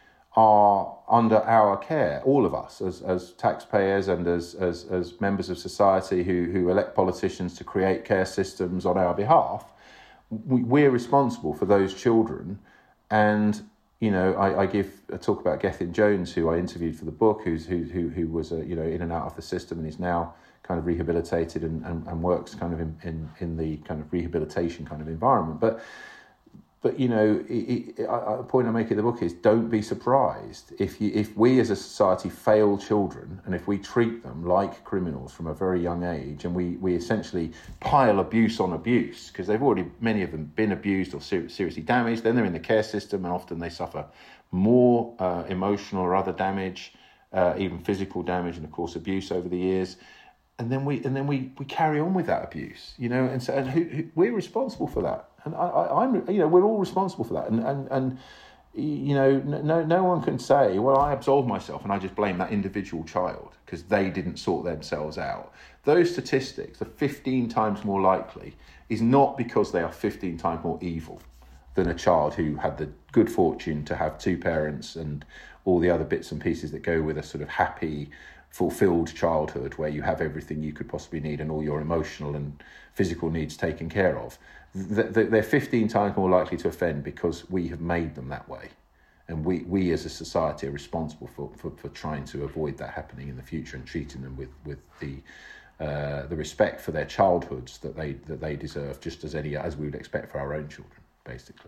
are under our care, all of us as, as taxpayers and as, as, as members of society who, who elect politicians to create care systems on our behalf. We, we're responsible for those children. And, you know, I, I give a talk about Gethin Jones, who I interviewed for the book, who's who who who was a, you know, in and out of the system and is now kind of rehabilitated and, and, and works kind of in, in, in the kind of rehabilitation kind of environment. But but you know, it, it, I, the point I make in the book is don't be surprised if you if we as a society fail children and if we treat them like criminals from a very young age, and we, we essentially pile abuse on abuse because they've already, many of them, been abused or ser- seriously damaged. Then they're in the care system and often they suffer more uh, emotional or other damage, uh, even physical damage, and of course abuse over the years. And then we and then we, we carry on with that abuse, you know, and so and who, who, we're responsible for that. And I, I, I'm, you know, we're all responsible for that. And, and, and you know, no, no one can say, well, I absolve myself and I just blame that individual child because they didn't sort themselves out. Those statistics are fifteen times more likely is not because they are fifteen times more evil than a child who had the good fortune to have two parents and all the other bits and pieces that go with a sort of happy, fulfilled childhood where you have everything you could possibly need and all your emotional and physical needs taken care of. They're fifteen times more likely to offend because we have made them that way. And we, we as a society are responsible for, for, for trying to avoid that happening in the future and treating them with, with the uh, the respect for their childhoods that they that they deserve, just as any as we would expect for our own children, basically.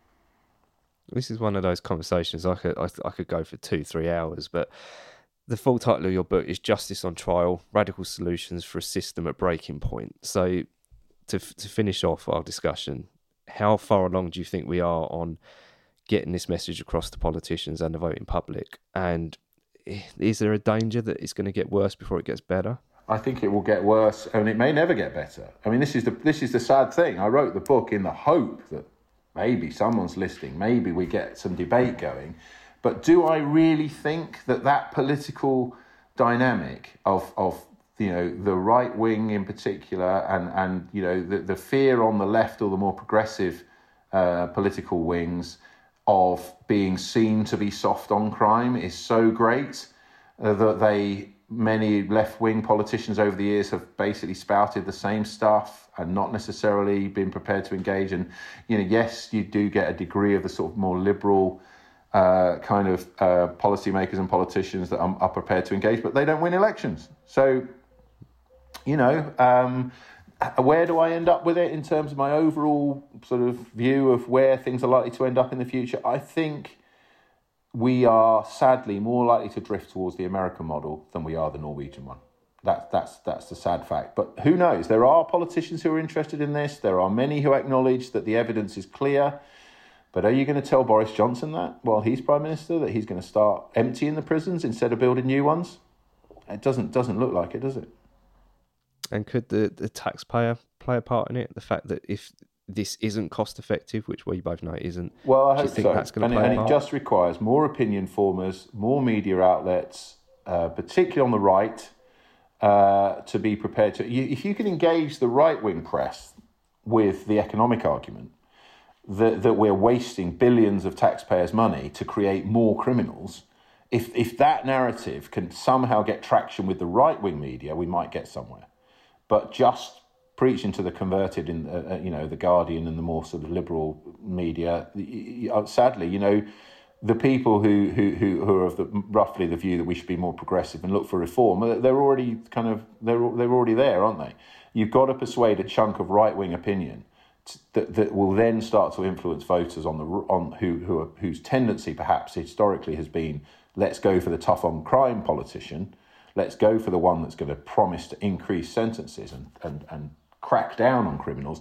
This is one of those conversations I could I, I could go for two, three hours, but the full title of your book is Justice on Trial, Radical Solutions for a System at Breaking Point. So to to finish off our discussion, how far along do you think we are on getting this message across to politicians and the voting public? And is there a danger that it's going to get worse before it gets better? I think it will get worse, and it may never get better. I mean, this is the this is the sad thing. I wrote the book in the hope that maybe someone's listening, maybe we get some debate going. But do I really think that that political dynamic of of you know the right wing in particular, and and you know the the fear on the left or the more progressive uh, political wings of being seen to be soft on crime is so great uh, that they. Many left-wing politicians over the years have basically spouted the same stuff and not necessarily been prepared to engage. And, you know, yes, you do get a degree of the sort of more liberal uh, kind of uh, policymakers and politicians that are, are prepared to engage, but they don't win elections. So, you know, um, where do I end up with it in terms of my overall sort of view of where things are likely to end up in the future? I think we are sadly more likely to drift towards the American model than we are the Norwegian one. That, that's that's the sad fact. But who knows? There are politicians who are interested in this. There are many who acknowledge that the evidence is clear. But are you going to tell Boris Johnson that while he's Prime Minister, that he's going to start emptying the prisons instead of building new ones? It doesn't doesn't look like it, does it? And could the, the taxpayer play a part in it? The fact that if this isn't cost effective, which we both know it isn't. Well, I do you hope think so. That's going and to play and a it part? just requires more opinion formers, more media outlets, uh, particularly on the right, uh, to be prepared to. You, if you can engage the right wing press with the economic argument that that we're wasting billions of taxpayers' money to create more criminals, if if that narrative can somehow get traction with the right wing media, we might get somewhere. But just preaching to the converted in, uh, you know, the Guardian and the more sort of liberal media, sadly, you know, the people who who who are of the, roughly the view that we should be more progressive and look for reform, they're already kind of they're they're already there, aren't they? You've got to persuade a chunk of right wing opinion that that will then start to influence voters on the on who who are, whose tendency perhaps historically has been, let's go for the tough on crime politician, let's go for the one that's going to promise to increase sentences and and and crack down on criminals.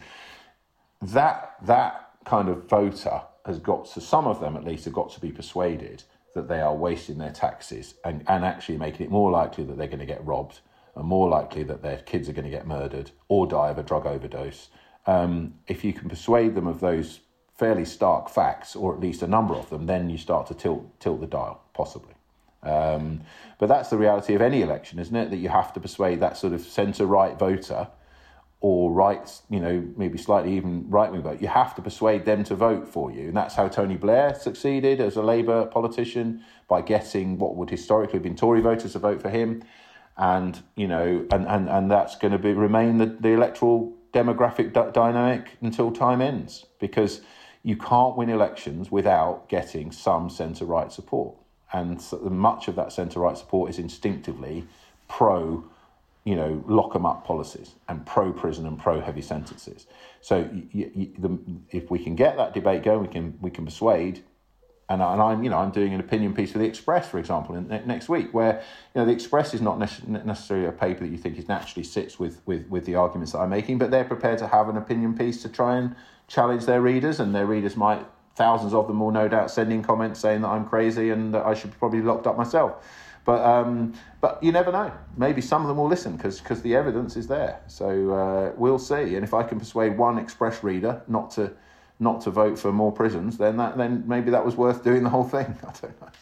That that kind of voter has got to, some of them at least, have got to be persuaded that they are wasting their taxes and, and actually making it more likely that they're going to get robbed and more likely that their kids are going to get murdered or die of a drug overdose. Um, if you can persuade them of those fairly stark facts, or at least a number of them, then you start to tilt tilt the dial, possibly. Um, but that's the reality of any election, isn't it? That you have to persuade that sort of centre-right voter, or right, you know, maybe slightly even right-wing vote. You have to persuade them to vote for you. And that's how Tony Blair succeeded as a Labour politician, by getting what would historically have been Tory voters to vote for him. And, you know, and, and, and that's going to be remain the, the electoral demographic d- dynamic until time ends, because you can't win elections without getting some centre-right support. And so much of that centre-right support is instinctively pro, you know, lock 'em up policies and pro-prison and pro-heavy sentences. So you, you, the, if we can get that debate going, we can we can persuade. And, I, and I'm, you know, I'm doing an opinion piece for the Express, for example, in, next week, where, you know, the Express is not necessarily a paper that you think is naturally sits with, with, with the arguments that I'm making, but they're prepared to have an opinion piece to try and challenge their readers, and their readers might, thousands of them will no doubt send in comments saying that I'm crazy and that I should probably be locked up myself. But um, but you never know. Maybe some of them will listen because because the evidence is there. So uh, we'll see. And if I can persuade one Express reader not to not to vote for more prisons, then that then maybe that was worth doing the whole thing. I don't know.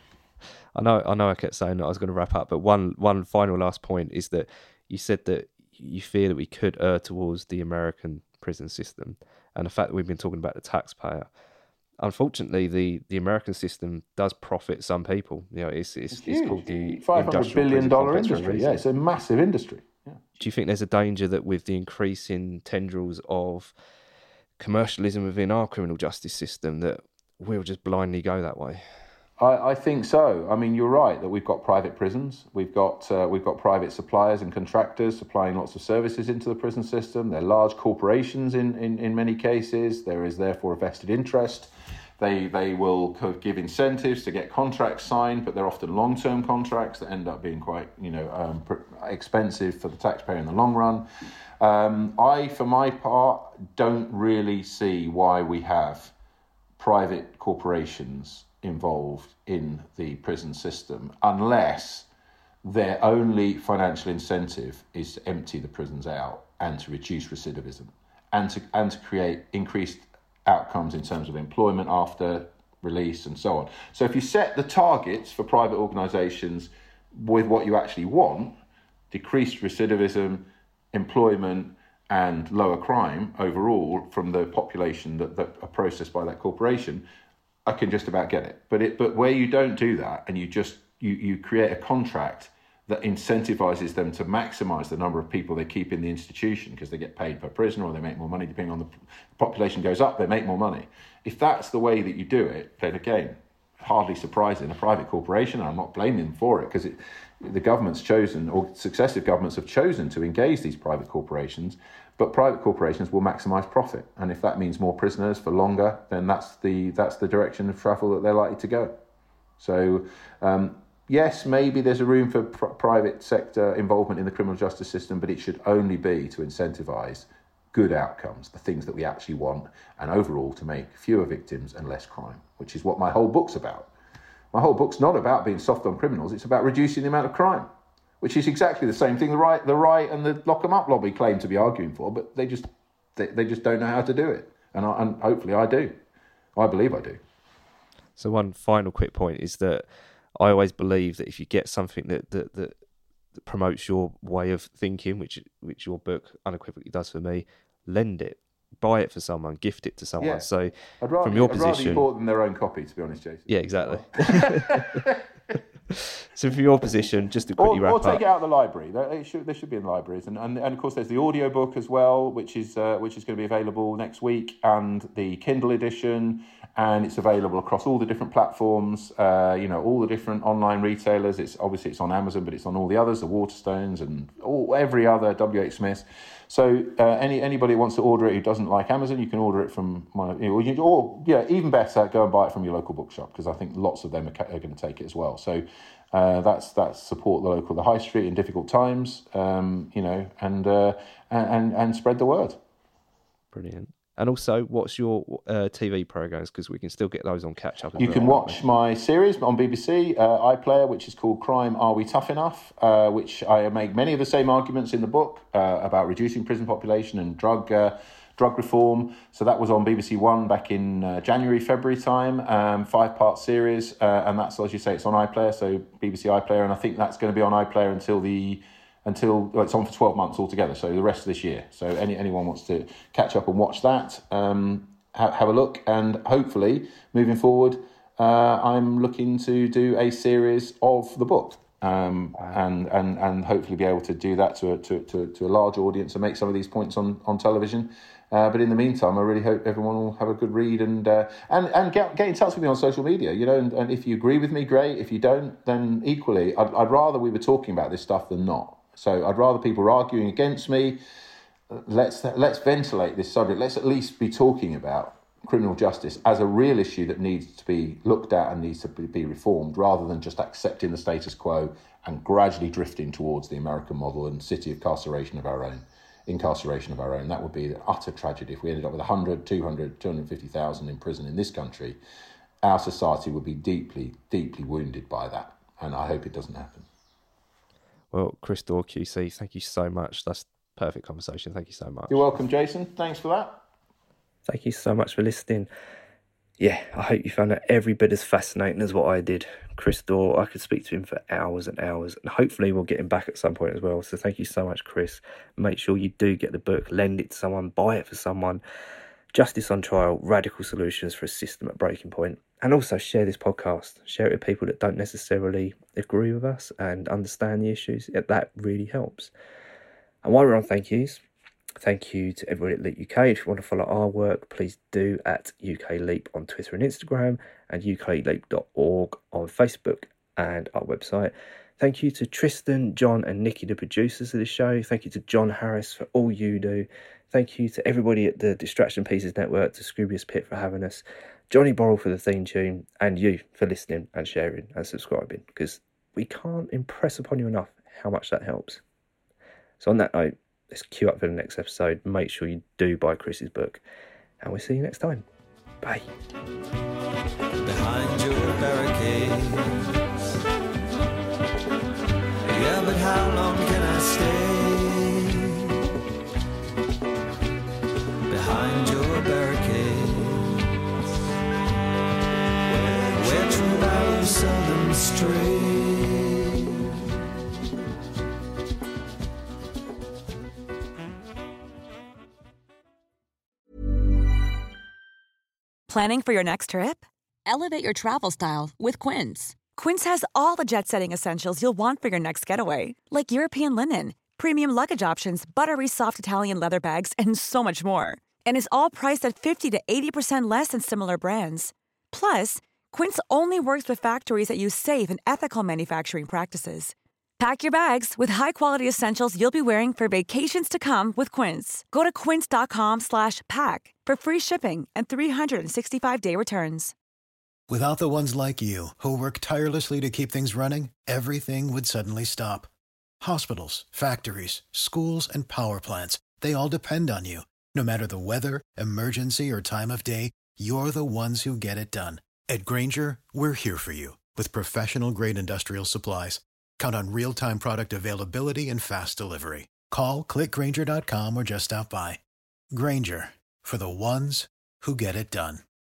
I know. I know. I kept saying that I was going to wrap up, but one one final last point is that you said that you fear that we could err towards the American prison system, and the fact that we've been talking about the taxpayer. Unfortunately, the, the American system does profit some people. You know, it's it's, it's, it's called the five hundred billion dollar industry. Yeah, it's a massive industry. Yeah. Do you think there's a danger that with the increasing tendrils of commercialism within our criminal justice system, that we'll just blindly go that way? I, I think so. I mean, you're right that we've got private prisons. We've got uh, we've got private suppliers and contractors supplying lots of services into the prison system. They're large corporations in, in, in many cases. There is therefore a vested interest. They they will give incentives to get contracts signed, but they're often long-term contracts that end up being quite, you know, um, expensive for the taxpayer in the long run. Um, I, for my part, don't really see why we have private corporations involved in the prison system, unless their only financial incentive is to empty the prisons out and to reduce recidivism and to and to create increased outcomes in terms of employment after release and so on. So if you set the targets for private organisations with what you actually want, decreased recidivism, employment and lower crime overall from the population that, that are processed by that corporation, I can just about get it. But it but where you don't do that and you just you, you create a contract that incentivizes them to maximize the number of people they keep in the institution because they get paid per prisoner or they make more money depending on the population goes up, they make more money. If that's the way that you do it, then again, hardly surprising, a private corporation, and I'm not blaming them for it because it, the government's chosen, or successive governments have chosen to engage these private corporations, but private corporations will maximize profit. And if that means more prisoners for longer, then that's the that's the direction of travel that they're likely to go. So, um, yes, maybe there's a room for pr- private sector involvement in the criminal justice system, but it should only be to incentivise good outcomes, the things that we actually want, and overall to make fewer victims and less crime, which is what my whole book's about. My whole book's not about being soft on criminals, it's about reducing the amount of crime, which is exactly the same thing the right the right and the lock 'em up lobby claim to be arguing for, but they just they, they just don't know how to do it. And, I, and hopefully I do. I believe I do. So one final quick point is that I always believe that if you get something that, that, that promotes your way of thinking, which which your book unequivocally does for me, lend it, buy it for someone, gift it to someone. Yeah. So I'd rather, from your I'd position, rather you bought them their own copy, to be honest, Jason. Yeah, exactly. So from your position, just to quickly or, wrap or take up, it out of the library. They should, they should be in libraries, and, and and of course there's the audio book as well, which is uh, which is going to be available next week, and the Kindle edition, and it's available across all the different platforms. Uh, you know, all the different online retailers. It's obviously it's on Amazon, but it's on all the others, the Waterstones and all every other W H Smith. So uh, any anybody who wants to order it who doesn't like Amazon, you can order it from my, or, you, or yeah, even better, go and buy it from your local bookshop, because I think lots of them are, are going to take it as well. So uh, that's that's support the local, the high street in difficult times, um, you know, and uh, and and spread the word. Brilliant. And also, what's your uh, T V programs? Because we can still get those on catch up. You well, can watch my series on B B C uh, iPlayer, which is called Crime, Are We Tough Enough? Uh, which I make many of the same arguments in the book uh, about reducing prison population and drug uh, drug reform. So that was on B B C One back in uh, January, February time, um, five part series, uh, and that's, as you say, it's on iPlayer. So B B C iPlayer, and I think that's going to be on iPlayer until the. Until well, it's on for twelve months altogether, so the rest of this year. So any anyone wants to catch up and watch that, um, ha- have a look, and hopefully moving forward, uh, I'm looking to do a series of the book, um, wow. and and and hopefully be able to do that to a, to to to a large audience and make some of these points on on television. Uh, but in the meantime, I really hope everyone will have a good read and uh, and and get get in touch with me on social media. You know, and, and if you agree with me, great. If you don't, then equally, I'd, I'd rather we were talking about this stuff than not. So I'd rather people are arguing against me. Let's let's ventilate this subject. Let's at least be talking about criminal justice as a real issue that needs to be looked at and needs to be reformed, rather than just accepting the status quo and gradually drifting towards the American model and city of incarceration of our own. Incarceration of our own. That would be an utter tragedy if we ended up with one hundred, two hundred, two hundred fifty thousand in prison in this country. Our society would be deeply, deeply wounded by that, and I hope it doesn't happen. Well, Chris Daw, Q C, thank you so much. That's perfect conversation. Thank you so much. You're welcome, Jason. Thanks for that. Thank you so much for listening. Yeah, I hope you found that every bit as fascinating as what I did. Chris Daw, I could speak to him for hours and hours, and hopefully we'll get him back at some point as well. So thank you so much, Chris. Make sure you do get the book, lend it to someone, buy it for someone. Justice on Trial, Radical Solutions for a System at Breaking Point. And also share this podcast. Share it with people that don't necessarily agree with us and understand the issues. That really helps. And while we're on thank yous, thank you to everybody at Leap U K. If you want to follow our work, please do at U K Leap on Twitter and Instagram, and U K leap dot org on Facebook and our website. Thank you to Tristan, John and Nikki, the producers of the show. Thank you to John Harris for all you do. Thank you to everybody at the Distraction Pieces Network, to Scroobius Pit for having us, Johnny Borrell for the theme tune, and you for listening and sharing and subscribing, because we can't impress upon you enough how much that helps. So on that note, let's queue up for the next episode. Make sure you do buy Chris's book, and we'll see you next time. Bye. Behind your barricades, them straight. Planning for your next trip? Elevate your travel style with Quince. Quince has all the jet-setting essentials you'll want for your next getaway, like European linen, premium luggage options, buttery soft Italian leather bags, and so much more. And is all priced at fifty to eighty percent less than similar brands. Plus, Quince only works with factories that use safe and ethical manufacturing practices. Pack your bags with high-quality essentials you'll be wearing for vacations to come with Quince. Go to quince.com slash pack for free shipping and three sixty-five day returns. Without the ones like you, who work tirelessly to keep things running, everything would suddenly stop. Hospitals, factories, schools, and power plants, they all depend on you. No matter the weather, emergency, or time of day, you're the ones who get it done. At Grainger, we're here for you with professional-grade industrial supplies. Count on real-time product availability and fast delivery. Call, click Grainger dot com, or just stop by. Grainger, for the ones who get it done.